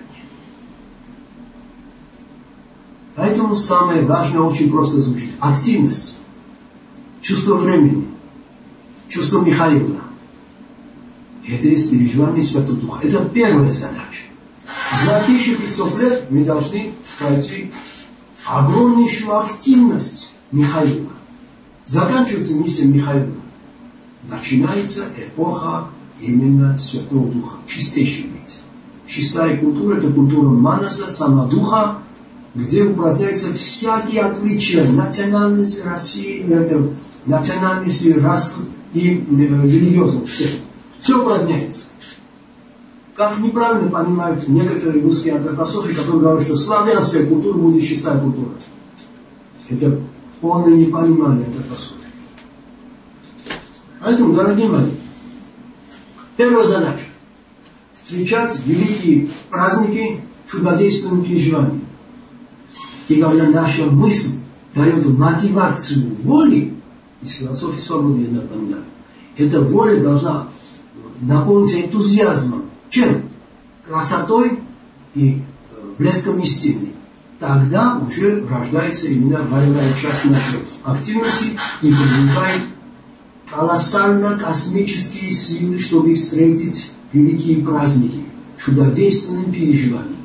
Поэтому самое важное очень просто звучит. Активность, чувство времени, чувство Михаила. Это есть переживание Святого Духа. Это первая задача. За тысячу пятьсот лет мы должны пройти огромнейшую активность Михаила. Заканчивается миссия Михаила. Начинается эпоха именно Святого Духа. Чистейший вид. Чистая культура – это культура Манаса, самодуха, где упраздняются всякие отличия национальности России, это, национальности, расы и э, религиозности. Все. Все упраздняется. Как неправильно понимают некоторые русские антропософы, которые говорят, что славянская культура будет чистая культура. Это полное непонимание антропософии. Поэтому, дорогие мои, первая задача – встречать великие праздники чудодейственным переживанием. И когда наша мысль дает мотивацию воли, из философии свободы я напоминаю, эта воля должна наполниться энтузиазмом. Чем? Красотой и блеском истины. Тогда уже рождается именно боевая часть нашей активности и привлекает колоссально космические силы, чтобы встретить великие праздники чудодейственным переживанием.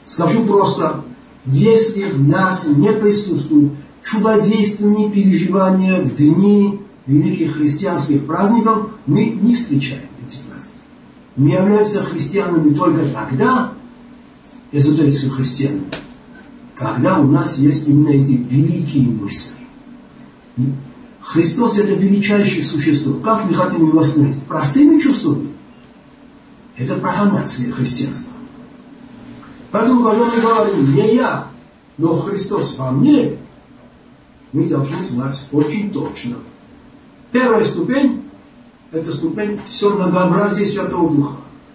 Скажу просто, если в нас не присутствуют чудодейственные переживания в дни великих христианских праздников, мы не встречаем эти праздники. Мы являемся христианами только тогда, эзотерическими христианами, когда у нас есть именно эти великие мысли. Христос — это величайшее существо. Как мы хотим его воспринять? Простыми чувствами? Это профанация христианства. Поэтому, когда мы говорим «не я, но Христос во мне», мы должны знать очень точно. Первая ступень – это ступень все многообразие Святого Духа.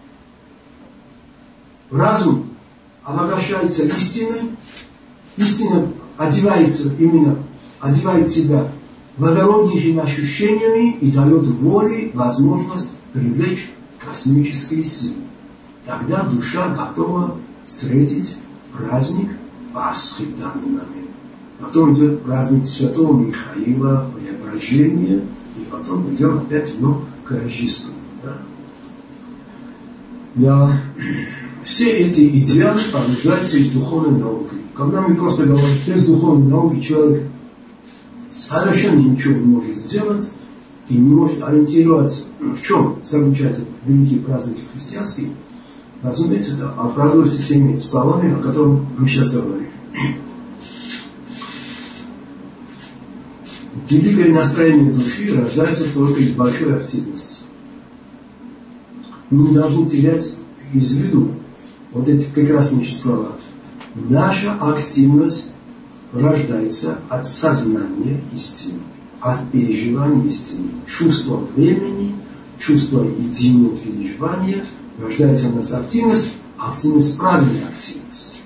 Разум обогащается истиной, истина одевается именно, одевает себя благороднейшими ощущениями и дает воле возможность привлечь космические силы. Тогда душа готова встретить праздник Пасхи в данный момент. Потом идет праздник Святого Михаила, Преображения, и потом идем опять ну, к Рождеству. Да? Да. Все эти идеалы порождаются из духовной науки. Когда мы просто говорим, без духовной науки человек совершенно ничего не может сделать и не может ориентироваться, в чем заключаются великие праздники христианские, разумеется, это оправдывается теми словами, о которых мы сейчас говорим. Великое настроение души рождается только из большой активности. Мы не должны терять из виду вот эти прекраснейшие слова. Наша активность рождается от сознания истины, от переживания истины. Чувство времени, чувство единого переживания рождается у нас активность, активность правильная активность.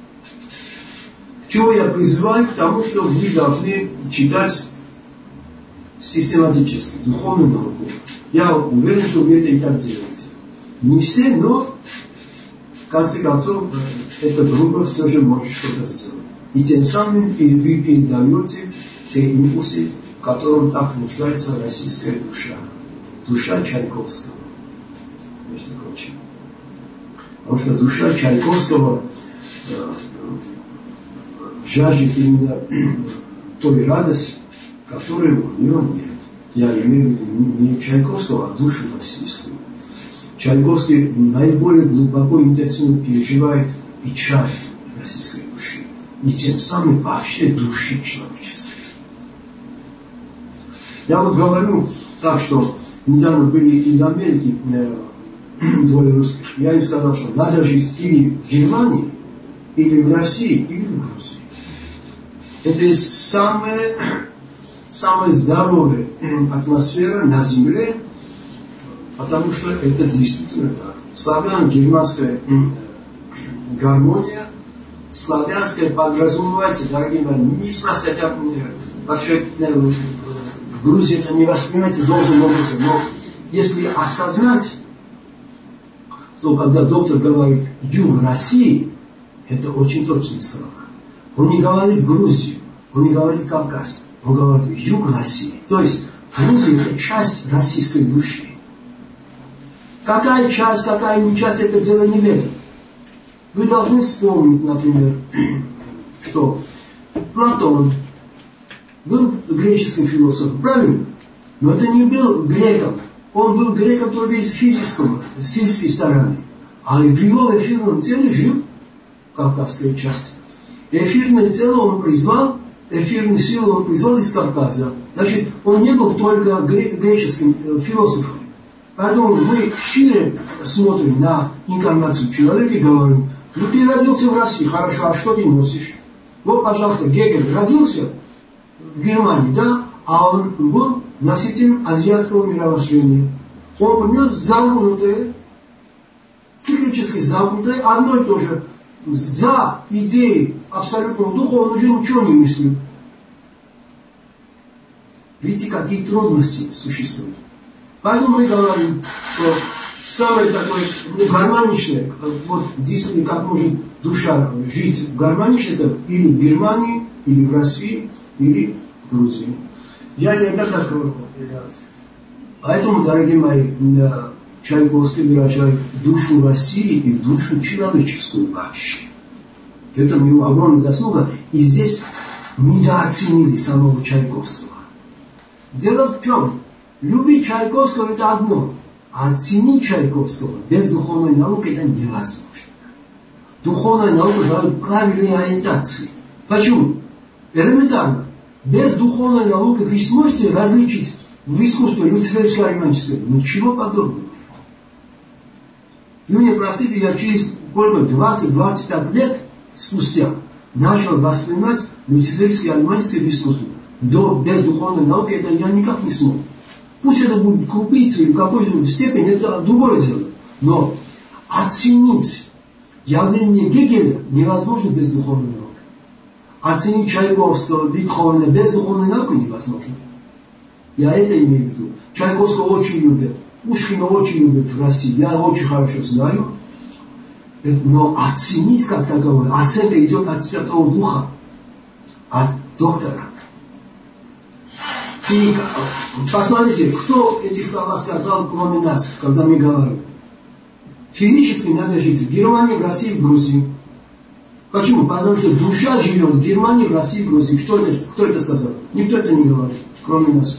К чему я призываю? К тому, что вы должны читать систематически, духовную науку. Я уверен, что вы это и так делаете. Не все, но в конце концов эта группа все же может что-то сделать. И тем самым вы передаете те импульсы, в котором так нуждается российская душа. Душа Чайковского. Между прочим. Потому что душа Чайковского э, жаждет именно той радости, которой у него нет. Я имею в виду не Чайковского, а душу российскую. Чайковский наиболее глубоко и интенсивно переживает печаль российской души. И тем самым вообще души человеческой. Я вот говорю так, что недавно были из Америки э, двое русских. Я им сказал, что надо жить или в Германии, или в России, или в Грузии. Это самая, самая здоровая атмосфера на земле, потому что это действительно так. Славяно-германская гармония, славянская подразумевается, дорогие мои, неспроста это вообще в Грузии это не воспринимается должным образом, но если осознать, то когда доктор говорит «юг России», это очень точные слова. Он не говорит Грузию, он не говорит Кавказ, он говорит юг России. То есть Грузия – это часть российской души. Какая часть, какая не часть, это дело не в этом. Вы должны вспомнить, например, что Платон был греческим философом, правильно? Но это не был греком. Он был греком только из физического, с физической стороны. А в его эфирном теле жил кавказская часть. Эфирное тело он призвал, эфирную силу он призвал из Кавказа. Значит, он не был только греческим философом. Поэтому мы шире смотрим на инкарнацию человека и говорим, ну ты родился в России, хорошо, а что ты носишь? Вот, пожалуйста, Гегель родился в Германии, да, а он был носителем азиатского мировоззрения. Он принес замкнутое, циклически замкнутое, одно и то же. За идеей абсолютного духа он уже ничего не мыслит. Видите, какие трудности существуют. Поэтому мы говорим, что самое такое ну, гармоничное, вот действительно, как может душа жить гармонично, это или в Германии, или в России, или в Грузии. Я иногда так говорю. Поэтому, дорогие мои, Чайковский выражает душу России и душу человеческую вообще. В этом его огромная заслуга. И здесь недооценили самого Чайковского. Дело в чем? Любить Чайковского это одно, а оценить Чайковского без духовной науки это невозможно. Духовная наука дает правильные ориентации. Почему? Элементарно. Без духовной науки вы сможете различить в искусстве люциферское и ариманическое? Ничего подобного. Вы мне простите, я через двадцать-двадцать пять лет спустя начал воспринимать люциферское и ариманическое искусство. До, без духовной науки это я никак не смог. Пусть это будет крупица или в какой-то степени, это другое дело. Но оценить явление Гегеля невозможно без духовной науки. Оценить Чайковского, Бетховена без духовной науки невозможно. Я это имею в виду. Чайковского очень любят. Пушкина очень любят в России. Я очень хорошо знаю. Но оценить как таковое, оценка идет от Святого Духа, от доктора. И посмотрите, кто эти слова сказал, кроме нас, когда мы говорим. Физически надо жить в Германии, в России, в Грузии. Почему? Потому что душа живет в Германии, в России, в Грузии. Кто это, кто это сказал? Никто это не говорит, кроме нас.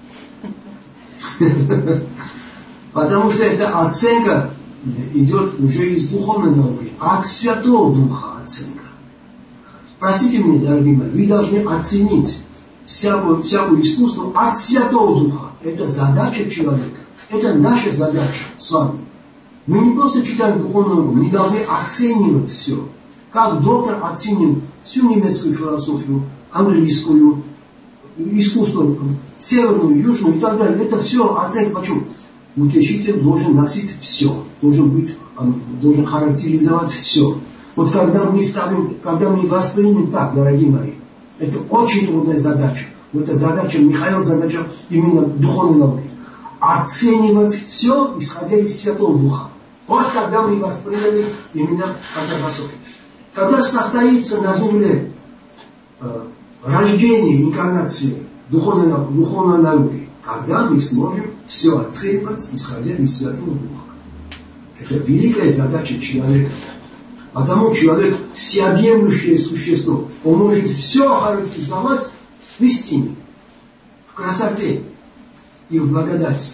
Потому что эта оценка идет уже из духовной науки, от Святого Духа оценка. Простите меня, дорогие мои, вы должны оценить всякую, всякую искусство от Святого Духа. Это задача человека. Это наша задача с вами. Мы не просто читаем духовную науку, мы должны оценивать все. Как доктор оценил всю немецкую философию, английскую, искусство, северную, южную и так далее. Это все оценка. Почему? Утешитель должен носить все, должен быть, должен характеризовать все. Вот когда мы ставим, когда мы воспримем так, дорогие мои, это очень трудная задача. Но это задача Михаила, задача именно духовной науки. Оценивать все, исходя из Святого Духа. Вот когда мы восприняли именно антропософию. Когда состоится на земле э, рождение, инкарнация духовной, духовной науки, когда мы сможем все оценивать, исходя из Святого Духа. Это великая задача человека. Потому человек всеобъемлющее существо. Он может все характеризовать в истине, в красоте и в благодати.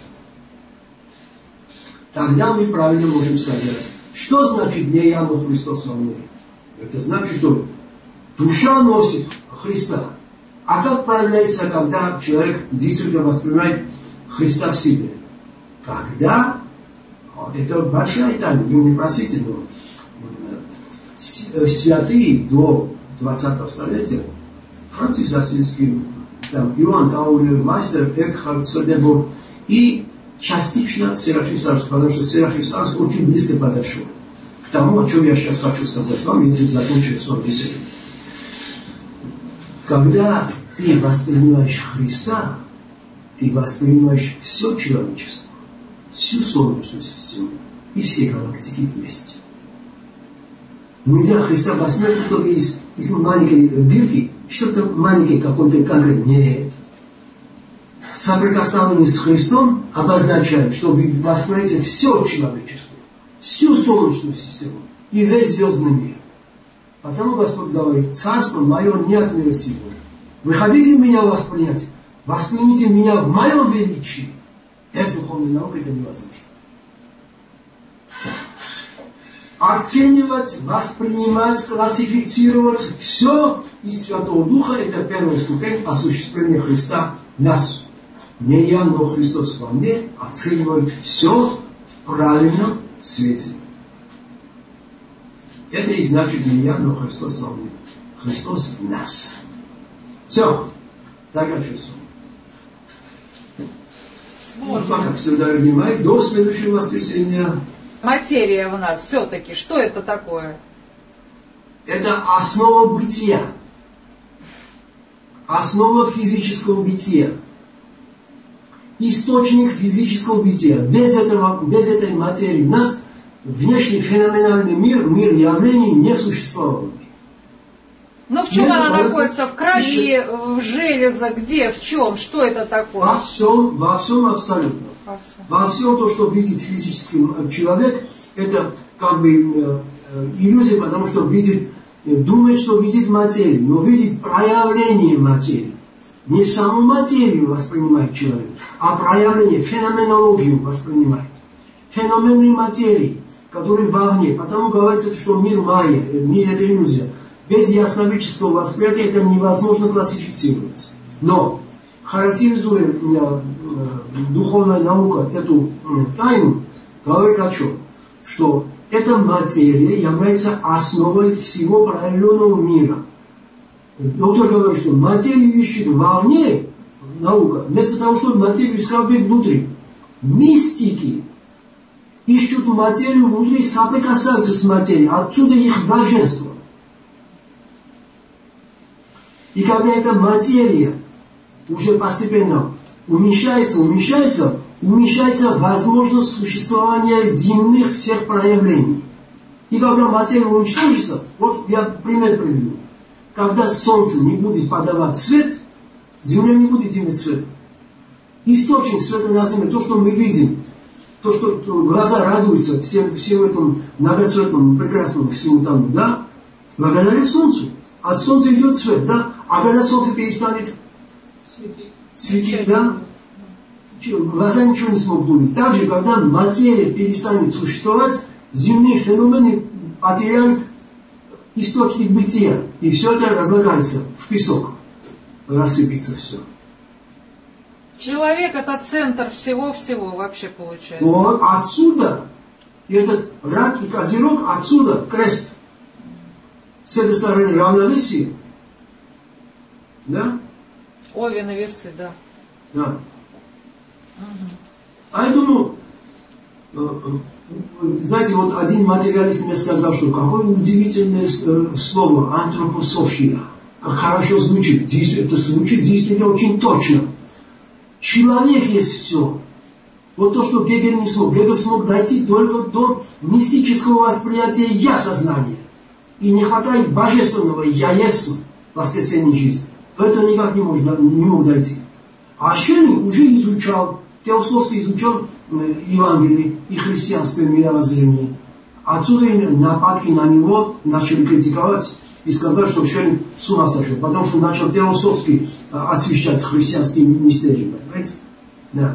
Тогда мы правильно можем сказать, что значит не я, но Христос во мне. Это значит, что душа носит Христа. А как проявляется, когда человек действительно воспринимает Христа в себе? Когда, вот это большая тайна, вы не просите, но святые до двадцатого столетия, Франциск Ассизский, там, Иоанн Таулер, Майстер, Экхард, Содебор и частично Серафим Саровский, потому что Серафим Саровский очень близко подошел к тому, о чем я сейчас хочу сказать вам, и этим закончу свою беседу. Когда ты воспринимаешь Христа, ты воспринимаешь все человечество, всю солнечную систему и все галактики вместе. Нельзя Христа воспринимать только из, из маленькой дырки, что-то маленькое, какой-то конкретный. Нет. Соприкосновение с Христом обозначает, что вы воспринимаете все человечество, всю солнечную систему и весь звездный мир. Потому Господь говорит, царство мое не от мира сего. Вы хотите меня воспринять? Воспримите меня в моем величии. Без духовной науки это невозможно. Оценивать, воспринимать, классифицировать все из Святого Духа — это первая ступень осуществления Христа в нас. Не я, но Христос во мне оценивает все в правильном свете. Это и значит не я, но Христос во мне. Христос в нас. Все. Заканчивается. Вот пока все, дорогие мои. До следующего воскресенья. Материя у нас все-таки. Что это такое? Это основа бытия. Основа физического бытия. Источник физического бытия. Без этого, без этой материи у нас внешний феноменальный мир, мир явлений не существовал. Но в чем Нет, она находится? В крови, в железах, где, в чем? Что это такое? Во всем, во всем абсолютно. Во всем, во всем то, что видит физический человек, это как бы э, иллюзия, потому что видит думает, что видит материю, но видит проявление материи. Не саму материю воспринимает человек, а проявление, феноменологию воспринимает. Феномены материи, которые вовне. Потому говорится, что мир майя, мир это иллюзия. Без ясновидческого восприятия это невозможно классифицировать. Но, характеризуя э, духовная наука эту э, тайну, говорит о чем? Что эта материя является основой всего проявленного мира. Доктор говорит, что материю ищет вовне, наука, вместо того, чтобы материю искать внутри. Мистики ищут материю внутри, соприкасаются с материей, отсюда их блаженство. И когда эта материя уже постепенно уменьшается, уменьшается, уменьшается возможность существования земных всех проявлений. И когда материя уничтожится, вот я пример приведу. Когда солнце не будет подавать свет, земля не будет иметь света. Источник света на земле, то, что мы видим, то, что глаза радуются всем, всем этому многоцветному, прекрасному всему тому, да, благодаря солнцу. От солнца идет свет, да, а когда солнце перестанет светить, светить да, глаза ничего не смогут увидеть. Также, когда материя перестанет существовать, земные феномены потеряют источник бытия. И все это разлагается в песок. Рассыпется все. Человек это центр всего-всего вообще получается. Вот отсюда, и этот рак и козерог, отсюда крест. С этой стороны равновесие. Да? Овен и весы, да. Да. Угу. Поэтому, знаете, вот один материалист мне сказал, что какое удивительное слово антропософия. Как хорошо звучит. Это звучит действительно очень точно. Человек есть все. Вот то, что Гегель не смог. Гегель смог дойти только до мистического восприятия я-сознания. И не хватает божественного «я есть» воскресенье жизни. В это никак не, можно, не мог дойти. А Шеллинг уже изучал, теософски изучал Евангелие и христианское мировоззрение. Отсюда и нападки на него начали критиковать и сказать, что Шеллинг с ума сошел, потому что начал теософски освещать христианские мистерии. Понимаете? Да.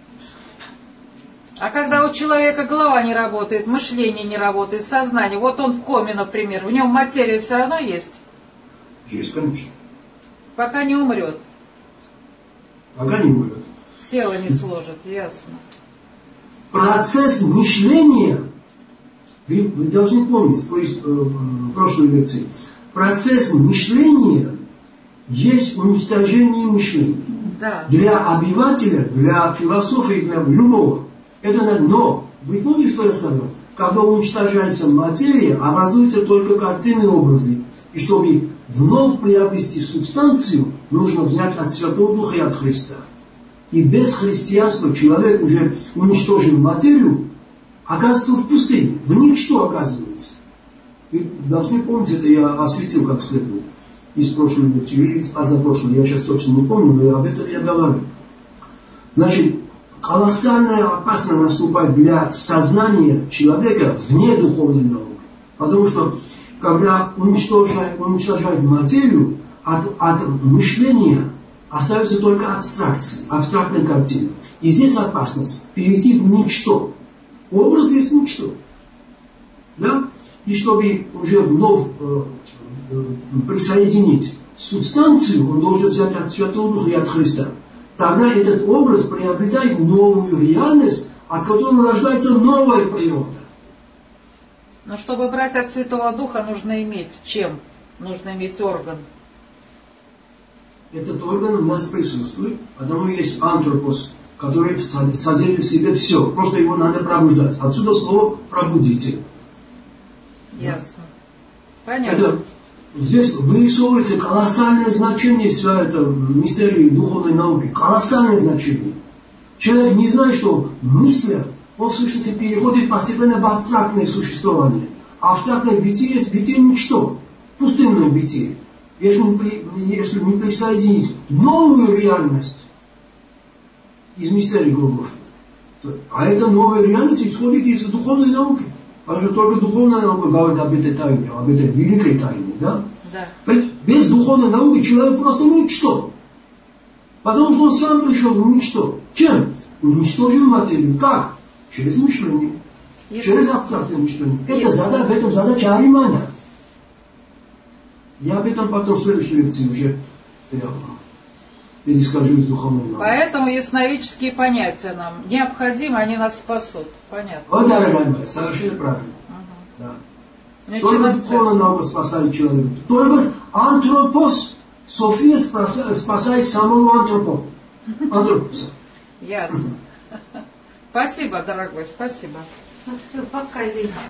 А когда у человека голова не работает, мышление не работает, сознание, вот он в коме, например, в нем материя все равно есть? Есть, конечно. Пока не умрет. Пока не умрет. Тело не сложит, ясно. Процесс мышления, вы, вы должны помнить в прошлой лекции, процесс мышления есть уничтожение мышления. Да. Для обывателя, для философа и для любого. Это, но, вы помните, что я сказал? Когда уничтожается материя, образуются только картины и образы. И чтобы вновь приобрести субстанцию, нужно взять от Святого Духа и от Христа. И без христианства человек уже уничтожил материю, оказывается в пустыне. В ничто оказывается. Вы должны помнить, это я осветил как следует. Из прошлой лекции, или из позапрошлой, я сейчас точно не помню, но об этом я говорю. Значит, колоссальная опасность наступает для сознания человека вне духовной науки. Потому что, когда уничтожают, уничтожают материю, от, от мышления остаются только абстракции, абстрактные картины. И здесь опасность перейти в ничто. Образ есть ничто. Да? И чтобы уже вновь э, э, присоединить субстанцию, он должен взять от Святого Духа и от Христа. Тогда этот образ приобретает новую реальность, от которой рождается новая природа. Но чтобы брать от Святого Духа, нужно иметь чем? Нужно иметь орган. Этот орган у нас присутствует, потому что есть антропос, который содержит в себе все. Просто его надо пробуждать. Отсюда слово «пробудите». Ясно. Понятно. Это, здесь вырисовывается колоссальное значение всего этого мистерии духовной науки. Колоссальное значение. Человек не знает, что мысля, он в сущности переходит постепенно в абстрактное существование. А абстрактное бытие есть бытие ничто. Пустынное бытие. Если не, если не присоединить новую реальность из мистерии Голгофы, а эта новая реальность исходит из духовной науки. Потому что только духовная наука говорит об этой тайне, об этой великой тайне, да? Да. Ведь без духовной науки человек просто ничто. Потому что он сам пришел в ничто. Чем? Уничтожил материю. Как? Через мышление. Если... Через абстрактное мышление. Это Если... задача, в этом задача Аримана. Я об этом потом в следующей лекции уже перескажу из духовной науки. Поэтому ясновидческие понятия нам необходимы, они нас спасут. Понятно. Вот, дорогая моя, совершенно правильно. Угу. Да. Только духовная наука спасает человека. Только антропос, София спасает самого антропо. Антропоса. Ясно. Спасибо, дорогой, спасибо. Ну все, пока, Лена.